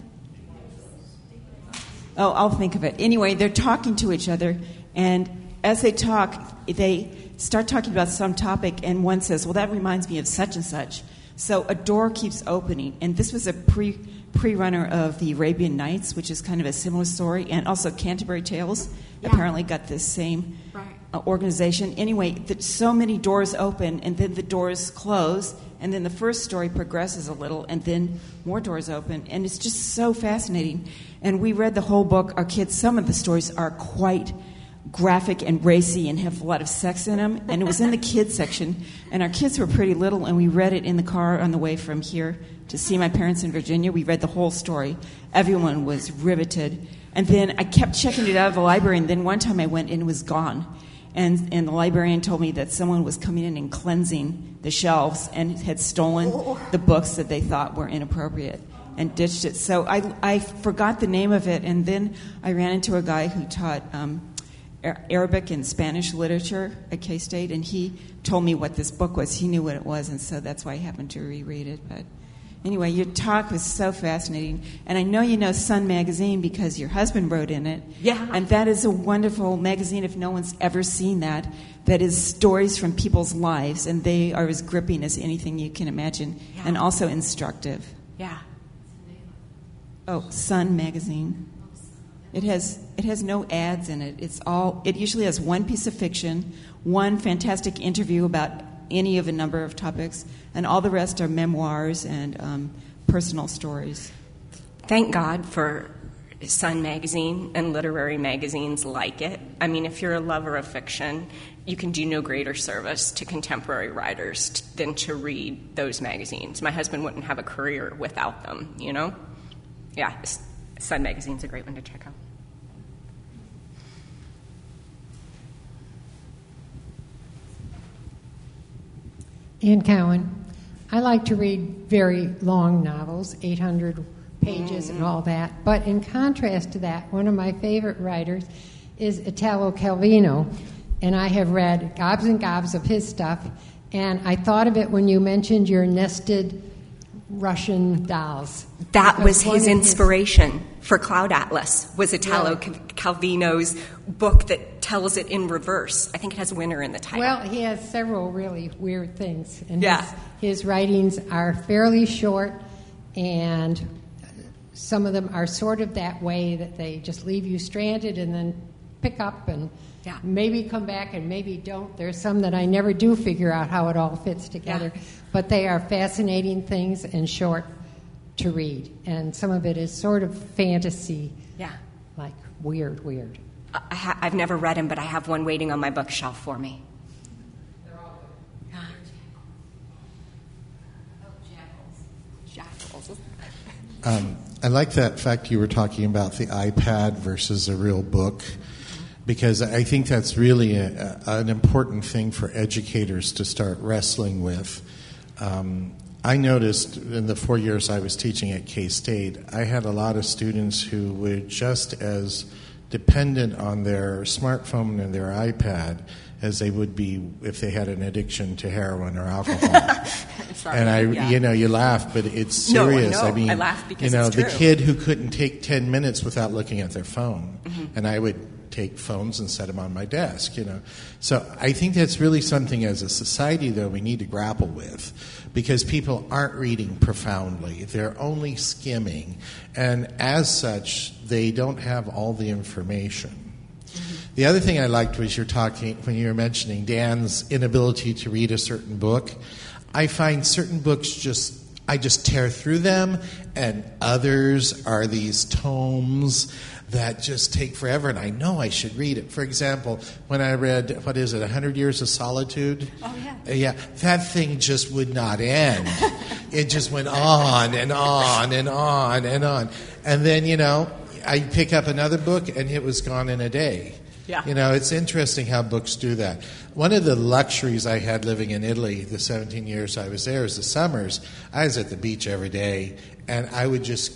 Speaker 8: Oh, I'll think of it. Anyway, they're talking to each other, and as they talk, they start talking about some topic, and one says, well, that reminds me of such and such. So a door keeps opening, and this was a pre, pre-runner of the Arabian Nights, which is kind of a similar story, and also Canterbury Tales
Speaker 5: Yeah.
Speaker 8: apparently got this same
Speaker 5: Right.
Speaker 8: uh, organization. Anyway, the, so many doors open, and then the doors close, and then the first story progresses a little, and then more doors open, and it's just so fascinating. And we read the whole book. Our kids, some of the stories are quite graphic and racy and have a lot of sex in them, and it was in the kids section, and our kids were pretty little, and we read it in the car on the way from here to see my parents in Virginia. We read the whole story. Everyone was riveted, and then I kept checking it out of the library, and then one time I went and it was gone, and, and the librarian told me that someone was coming in and cleansing the shelves and had stolen the books that they thought were inappropriate and ditched it. So I, I forgot the name of it, and then I ran into a guy who taught um, Arabic and Spanish literature at K-State, and he told me what this book was. He knew what it was, and so that's why I happened to reread it. But anyway, your talk was so fascinating, and I know you know Sun Magazine because your husband wrote in it.
Speaker 5: Yeah.
Speaker 8: And that is a wonderful magazine, if no one's ever seen that, that is stories from people's lives, and they are as gripping as anything you can imagine,
Speaker 5: Yeah.
Speaker 8: and also instructive.
Speaker 5: Yeah.
Speaker 8: Oh, Sun Magazine. It has it has no ads in it. It's all. It usually has one piece of fiction, one fantastic interview about any of a number of topics, and all the rest are memoirs and um, personal stories.
Speaker 5: Thank God for Sun Magazine and literary magazines like it. I mean, if you're a lover of fiction, you can do no greater service to contemporary writers t- than to read those magazines. My husband wouldn't have a career without them, you know? Yeah, S- Sun Magazine's a great one to check out.
Speaker 9: Ann Cowan. I like to read very long novels, eight hundred pages and all that. But in contrast to that, one of my favorite writers is Italo Calvino, and I have read gobs and gobs of his stuff. And I thought of it when you mentioned your nested Russian dolls.
Speaker 5: That
Speaker 9: Because
Speaker 5: was
Speaker 9: one
Speaker 5: his
Speaker 9: of
Speaker 5: inspiration for Cloud Atlas, was Italo
Speaker 9: Really?
Speaker 5: Cal- Calvino's book that tells it in reverse. I think it has winter in the title.
Speaker 9: Well, he has several really weird things. And
Speaker 5: Yeah.
Speaker 9: his, his writings are fairly short, and some of them are sort of that way that they just leave you stranded and then pick up and
Speaker 5: Yeah.
Speaker 9: maybe come back and maybe don't. There's some that I never do figure out how it all fits together.
Speaker 5: Yeah.
Speaker 9: But they are fascinating things and short to read. And some of it is sort of fantasy,
Speaker 5: yeah.
Speaker 9: like weird, weird.
Speaker 5: I ha- I've never read him, but I have one waiting on my bookshelf for me. Jackals.
Speaker 10: Um, I like that fact you were talking about the iPad versus a real book, because I think that's really a, a, an important thing for educators to start wrestling with. Um, I noticed in the four years I was teaching at K-State, I had a lot of students who were just as dependent on their smartphone and their iPad as they would be if they had an addiction to heroin or alcohol.
Speaker 5: Sorry,
Speaker 10: and I,
Speaker 5: yeah.
Speaker 10: you know, you laugh, but it's
Speaker 5: No, I
Speaker 10: serious.
Speaker 5: know.
Speaker 10: I mean,
Speaker 5: I laugh because
Speaker 10: you know,
Speaker 5: it's
Speaker 10: the
Speaker 5: true.
Speaker 10: kid who couldn't take ten minutes without looking at their phone,
Speaker 5: Mm-hmm.
Speaker 10: and I would take phones and set them on my desk. You know, so I think that's really something as a society, though, we need to grapple with, because people aren't reading profoundly; they're only skimming, and as such, they don't have all the information. The other thing I liked was you're talking when you were mentioning Dan's inability to read a certain book. I find certain books just I just tear through them, and others are these tomes that just take forever, and I know I should read it. For example, when I read, what is it, one hundred Years of Solitude?
Speaker 5: Oh, yeah.
Speaker 10: Uh, yeah, that thing just would not end. It just went on and on and on and on. And then, you know, I pick up another book, and it was gone in a day.
Speaker 5: Yeah.
Speaker 10: You know, it's interesting how books do that. One of the luxuries I had living in Italy, the seventeen years I was there, is the summers. I was at the beach every day, and I would just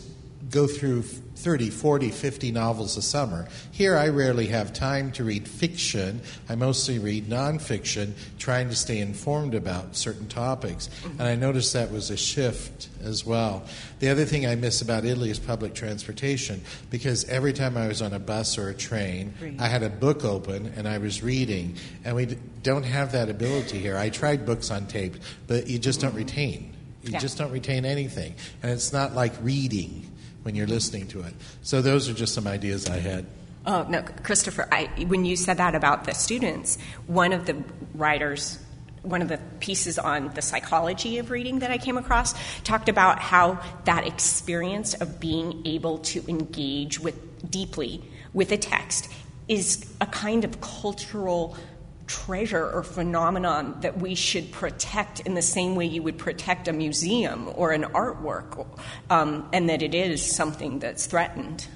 Speaker 10: go through thirty, forty, fifty novels a summer. Here, I rarely have time to read fiction. I mostly read nonfiction, trying to stay informed about certain topics. And I noticed that was a shift as well. The other thing I miss about Italy is public transportation, because every time I was on a bus or a train,
Speaker 5: Right.
Speaker 10: I had a book open and I was reading. And we d- don't have that ability here. I tried books on tape, but you just don't retain. You
Speaker 5: Yeah.
Speaker 10: just don't retain anything. And it's not like reading when you're listening to it. So those are just some ideas I had.
Speaker 5: Oh, no, Christopher, I, when you said that about the students, one of the writers, one of the pieces on the psychology of reading that I came across talked about how that experience of being able to engage with deeply with a text is a kind of cultural treasure or phenomenon that we should protect in the same way you would protect a museum or an artwork, um, and that it is something that's threatened.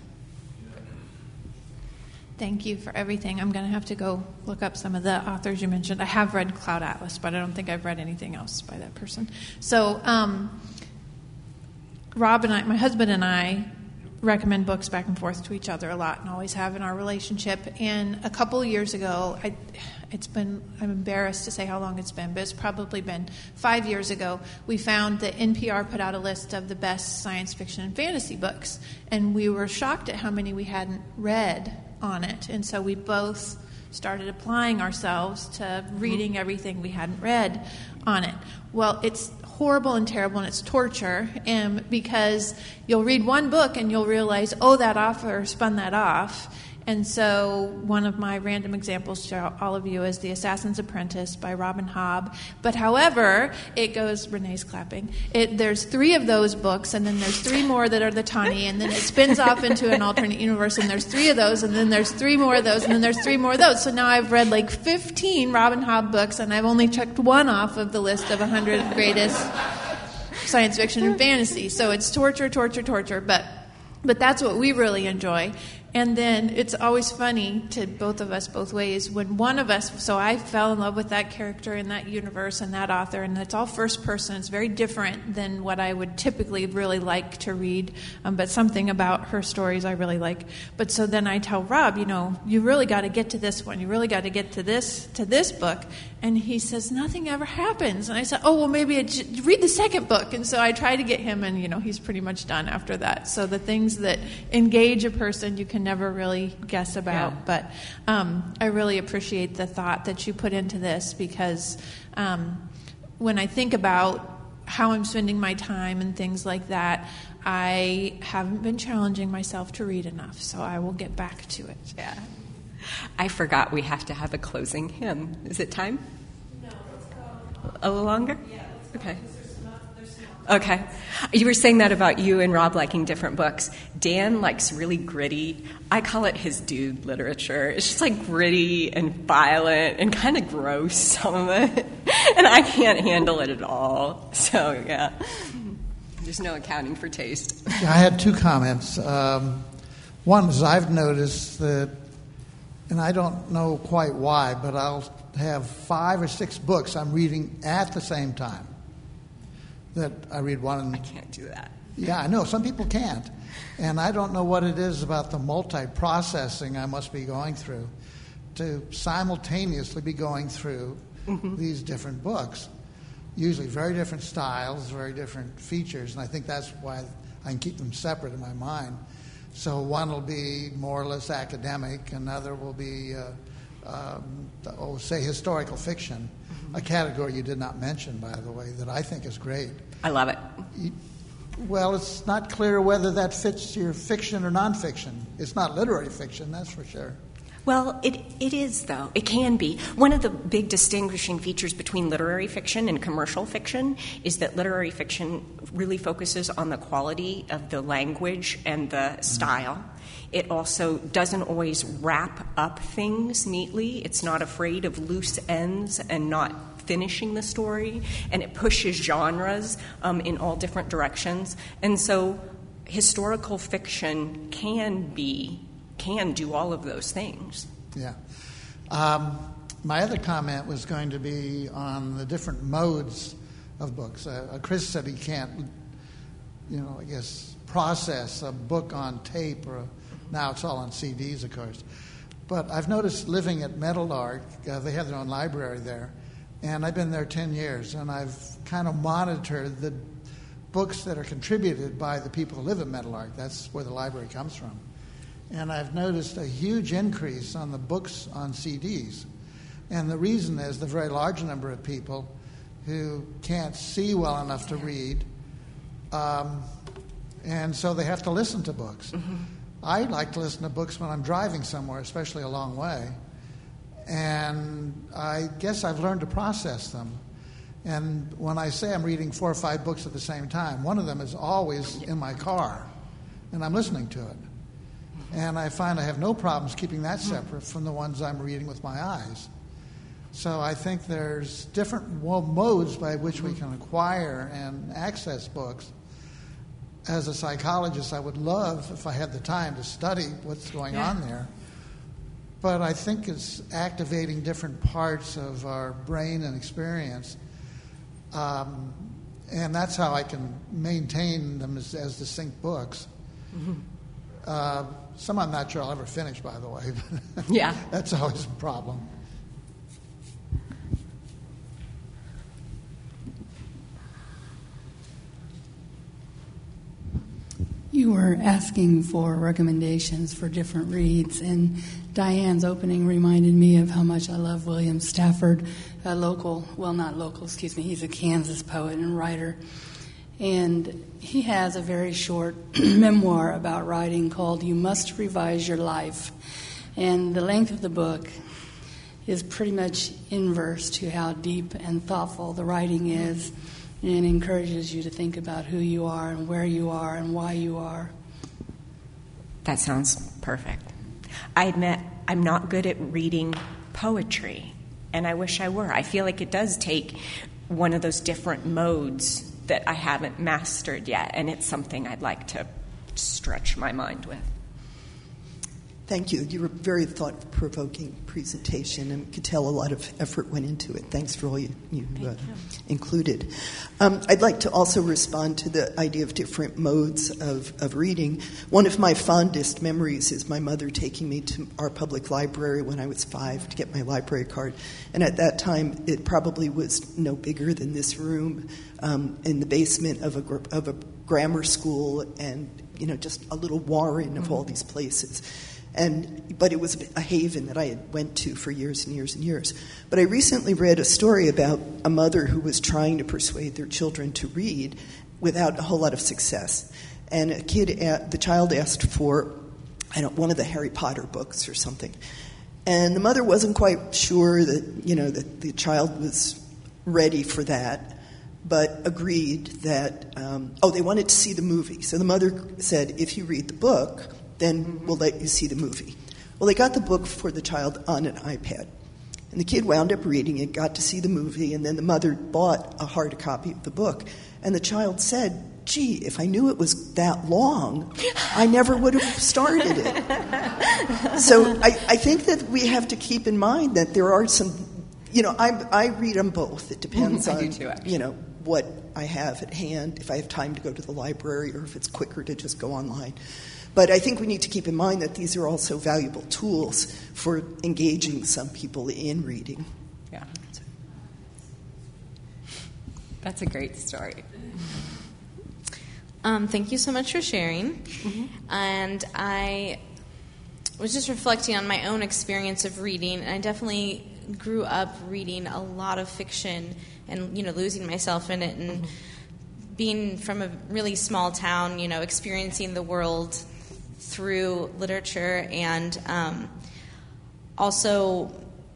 Speaker 11: Thank you for everything. I'm going to have to go look up some of the authors you mentioned. I have read Cloud Atlas, but I don't think I've read anything else by that person. So um, Rob and I, my husband and I, recommend books back and forth to each other a lot and always have in our relationship. And a couple of years ago, I, it's been, I'm embarrassed to say how long it's been, but it's probably been five years ago, we found that N P R put out a list of the best science fiction and fantasy books. And we were shocked at how many we hadn't read on it. And so we both started applying ourselves to reading everything we hadn't read on it. Well, it's horrible and terrible, and it's torture, and because you'll read one book and you'll realize, oh, that author spun that off. And so one of my random examples to all of you is The Assassin's Apprentice by Robin Hobb. But however, it goes, Renee's clapping, it, there's three of those books, and then there's three more that are the Tani, and then it spins off into an alternate universe, and there's three of those, and then there's three more of those, and then there's three more of those. So now I've read like fifteen Robin Hobb books, and I've only checked one off of the list of one hundred greatest science fiction and fantasy. So it's torture, torture, torture, but but that's what we really enjoy. And then it's always funny to both of us both ways when one of us, so I fell in love with that character in that universe and that author, and it's all first person. It's very different than what I would typically really like to read, um, but something about her stories I really like. But so then I tell Rob, you know, you really got to get to this one. You really got to get to this to this book. And he says, nothing ever happens. And I said, oh, well, maybe I j- read the second book. And so I try to get him, and, you know, he's pretty much done after that. So the things that engage a person, you can never really guess about. Yeah. But um, I really appreciate the thought that you put into this, because um, when I think about how I'm spending my time and things like that, I haven't been challenging myself to read enough. So I will get back to it.
Speaker 5: Yeah. I forgot we have to have a closing hymn. Is it time?
Speaker 11: No, let's go.
Speaker 5: A little longer?
Speaker 11: Yeah, let's go.
Speaker 5: Okay.
Speaker 11: There's some, there's some
Speaker 5: Okay. You were saying that about you and Rob liking different books. Dan likes really gritty, I call it his dude literature. It's just like gritty and violent and kind of gross, some of it. And I can't handle it at all. So, yeah. There's no accounting for taste.
Speaker 12: I had two comments. Um, one is I've noticed that, and I don't know quite why, but I'll have five or six books I'm reading at the same time. That I read one. And,
Speaker 5: I can't do that.
Speaker 12: Yeah, I know. Some people can't. And I don't know what it is about the multi-processing I must be going through to simultaneously be going through mm-hmm. these different books. Usually very different styles, very different features, and I think that's why I can keep them separate in my mind. So one will be more or less academic, another will be, uh, um, oh, say, historical fiction, mm-hmm. a category you did not mention, by the way, that I think is great.
Speaker 5: I love it.
Speaker 12: You, well, it's not clear whether that fits your fiction or nonfiction. It's not literary fiction, that's for sure.
Speaker 5: Well, it it is, though. It can be. One of the big distinguishing features between literary fiction and commercial fiction is that literary fiction really focuses on the quality of the language and the style. It also doesn't always wrap up things neatly. It's not afraid of loose ends and not finishing the story, and it pushes genres um, in all different directions. And so historical fiction can be can do all of those things.
Speaker 12: Yeah. Um, my other comment was going to be on the different modes of books. Uh, Chris said he can't you know, I guess, process a book on tape, or a, now it's all on C Ds, of course. But I've noticed living at Meadowlark, uh, they have their own library there, and I've been there ten years, and I've kind of monitored the books that are contributed by the people who live at Meadowlark. That's where the library comes from. And I've noticed a huge increase on the books on C Ds. And the reason is the very large number of people who can't see well enough to read, um, and so they have to listen to books. Mm-hmm. I like to listen to books when I'm driving somewhere, especially a long way. And I guess I've learned to process them. And when I say I'm reading four or five books at the same time, one of them is always in my car, and I'm listening to it. And I find I have no problems keeping that separate from the ones I'm reading with my eyes. So I think there's different modes by which we can acquire and access books. As a psychologist, I would love, if I had the time, to study what's going yeah. on there. But I think it's activating different parts of our brain and experience. Um, and that's how I can maintain them as, as distinct books. Mm-hmm. Uh, some I'm not sure I'll ever finish, by the way.
Speaker 5: Yeah.
Speaker 12: That's always a problem.
Speaker 13: You were asking for recommendations for different reads, and Diane's opening reminded me of how much I love William Stafford, a local, well, not local, excuse me, he's a Kansas poet and writer. And he has a very short memoir about writing called You Must Revise Your Life. And the length of the book is pretty much inverse to how deep and thoughtful the writing is, and encourages you to think about who you are and where you are and why you are.
Speaker 5: That sounds perfect. I admit I'm not good at reading poetry, and I wish I were. I feel like it does take one of those different modes that I haven't mastered yet, and it's something I'd like to stretch my mind with.
Speaker 3: Thank you. You were a very thought-provoking presentation, and could tell a lot of effort went into it. Thanks for all you, you, uh, you. included. Um, I'd like to also respond to the idea of different modes of, of reading. One of my fondest memories is my mother taking me to our public library when I was five to get my library card. And at that time, it probably was no bigger than this room, um, in the basement of a, of a grammar school, and, you know, just a little warren of mm-hmm. all these places. And but it was a haven that I had went to for years and years and years. But I recently read a story about a mother who was trying to persuade their children to read without a whole lot of success. And a kid, the child asked for, I don't, one of the Harry Potter books or something. And the mother wasn't quite sure that, you know, that the child was ready for that, but agreed that, um, oh, they wanted to see the movie. So the mother said, if you read the book, then we'll let you see the movie. Well, they got the book for the child on an iPad. And the kid wound up reading it, got to see the movie, and then the mother bought a hard copy of the book. And the child said, gee, if I knew it was that long, I never would have started it. So I, I think that we have to keep in mind that there are some, you know, I, I read them both. It depends
Speaker 5: I
Speaker 3: on,
Speaker 5: do too, actually.
Speaker 3: you know, what I have at hand, if I have time to go to the library or if it's quicker to just go online. But I think we need to keep in mind that these are also valuable tools for engaging some people in reading.
Speaker 5: Yeah. That's a great story.
Speaker 14: Um, thank you so much for sharing. Mm-hmm. And I was just reflecting on my own experience of reading, and I definitely grew up reading a lot of fiction and, you know, losing myself in it, and mm-hmm. being from a really small town, you know, experiencing the world through literature, and um, also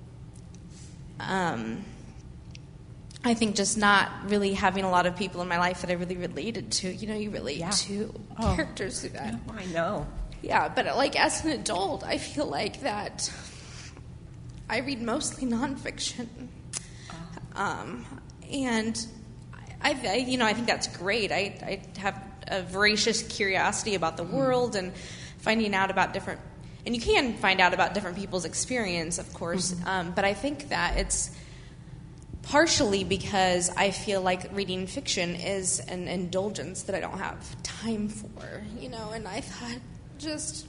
Speaker 14: um, I think just not really having a lot of people in my life that I really related to. You know, you relate
Speaker 5: yeah.
Speaker 14: to
Speaker 5: oh.
Speaker 14: characters through that.
Speaker 5: I know.
Speaker 14: Yeah, but like as an adult, I feel like that I read mostly nonfiction. Oh. Um, and I, I, you know, I think that's great. I, I have a voracious curiosity about the world and finding out about different, and you can find out about different people's experience, of course, mm-hmm. um, but I think that it's partially because I feel like reading fiction is an indulgence that I don't have time for, you know, and I thought just,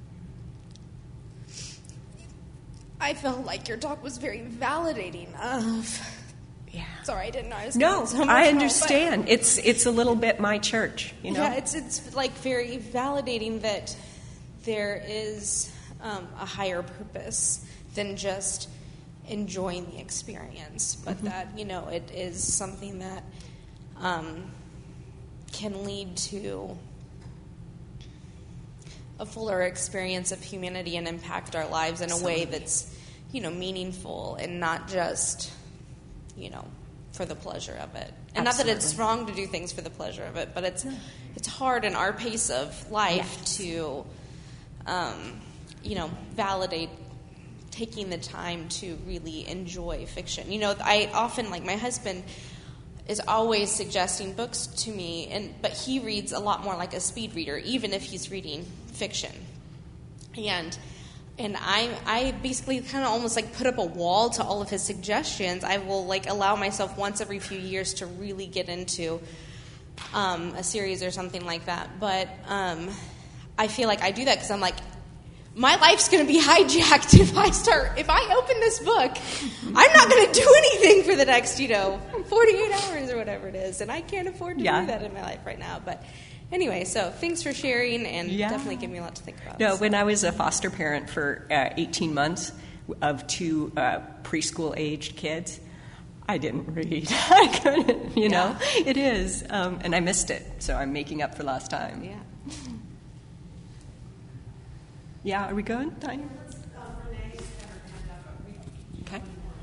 Speaker 14: I felt like your talk was very validating of, yeah. Sorry, I didn't know I was
Speaker 5: No,
Speaker 14: so
Speaker 5: I understand. It's it's a little bit my church, you know.
Speaker 14: Yeah, it's it's like very validating that there is um, a higher purpose than just enjoying the experience, but mm-hmm. that, you know, it is something that um, can lead to a fuller experience of humanity and impact our lives in a way that's, you know, meaningful and not just, you know, for the pleasure of it. And Absolutely. Not that it's wrong to do things for the pleasure of it, but it's it's hard in our pace of life yes. to, um, you know, validate taking the time to really enjoy fiction. You know, I often, like, my husband is always suggesting books to me, and but he reads a lot more like a speed reader, even if he's reading fiction. And and I I basically kind of almost like put up a wall to all of his suggestions. I will like allow myself once every few years to really get into um, a series or something like that. But um, I feel like I do that because I'm like, my life's going to be hijacked if I start, if I open this book, I'm not going to do anything for the next, you know, forty-eight hours or whatever it is. And I can't afford to yeah. do that in my life right now. But anyway, so thanks for sharing, and yeah. definitely give me a lot to think about.
Speaker 5: No, when I was a foster parent for uh, eighteen months of two uh, preschool-aged kids, I didn't read. I couldn't, you know. Yeah. It is. Um, and I missed it, so I'm making up for last time.
Speaker 14: Yeah.
Speaker 5: Yeah, are we going, Tanya? Okay.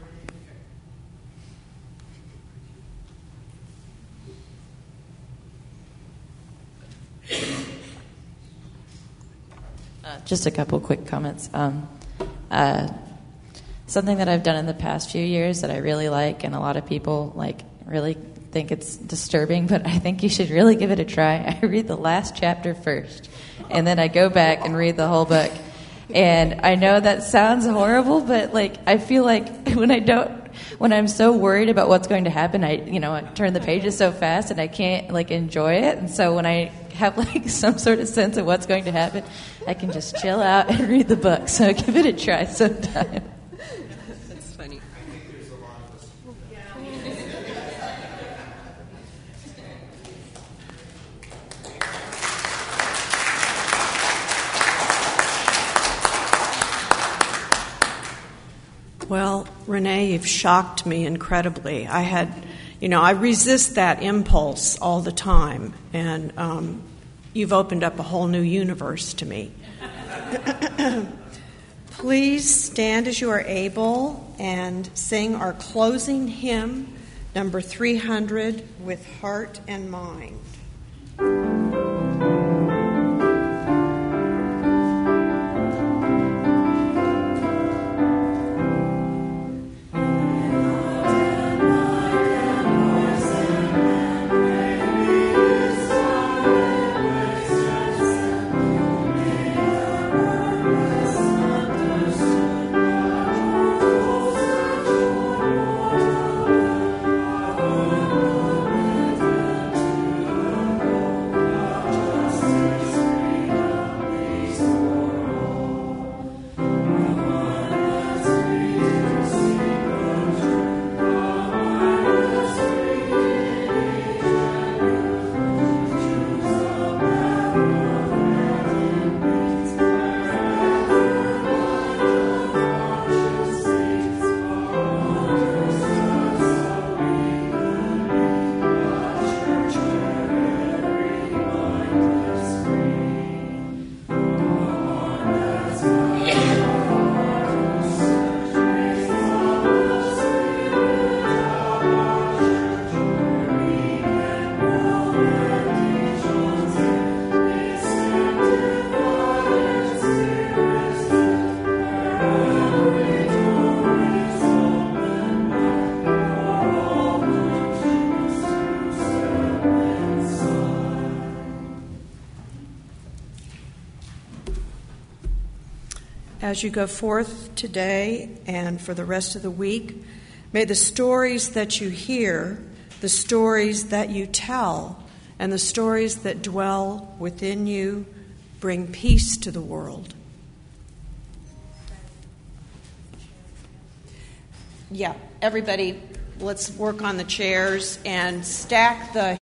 Speaker 4: Uh, just a couple quick comments. Um, uh, something that I've done in the past few years that I really like, and a lot of people like really think it's disturbing, but I think you should really give it a try. I read the last chapter first, and then I go back and read the whole book. And I know that sounds horrible, but like I feel like when I don't, when I'm so worried about what's going to happen, I, you know, I turn the pages so fast and I can't like enjoy it. And so when I have like some sort of sense of what's going to happen, I can just chill out and read the book. So give it a try sometime.
Speaker 5: That's funny.
Speaker 1: Well, Renee, you've shocked me incredibly. I had, you know, I resist that impulse all the time, and um, you've opened up a whole new universe to me. Please stand as you are able and sing our closing hymn, number three hundred, with heart and mind. As you go forth today and for the rest of the week, May the stories that you hear, the stories that you tell, and the stories that dwell within you bring peace to the world. Yeah, everybody, let's work on the chairs and stack the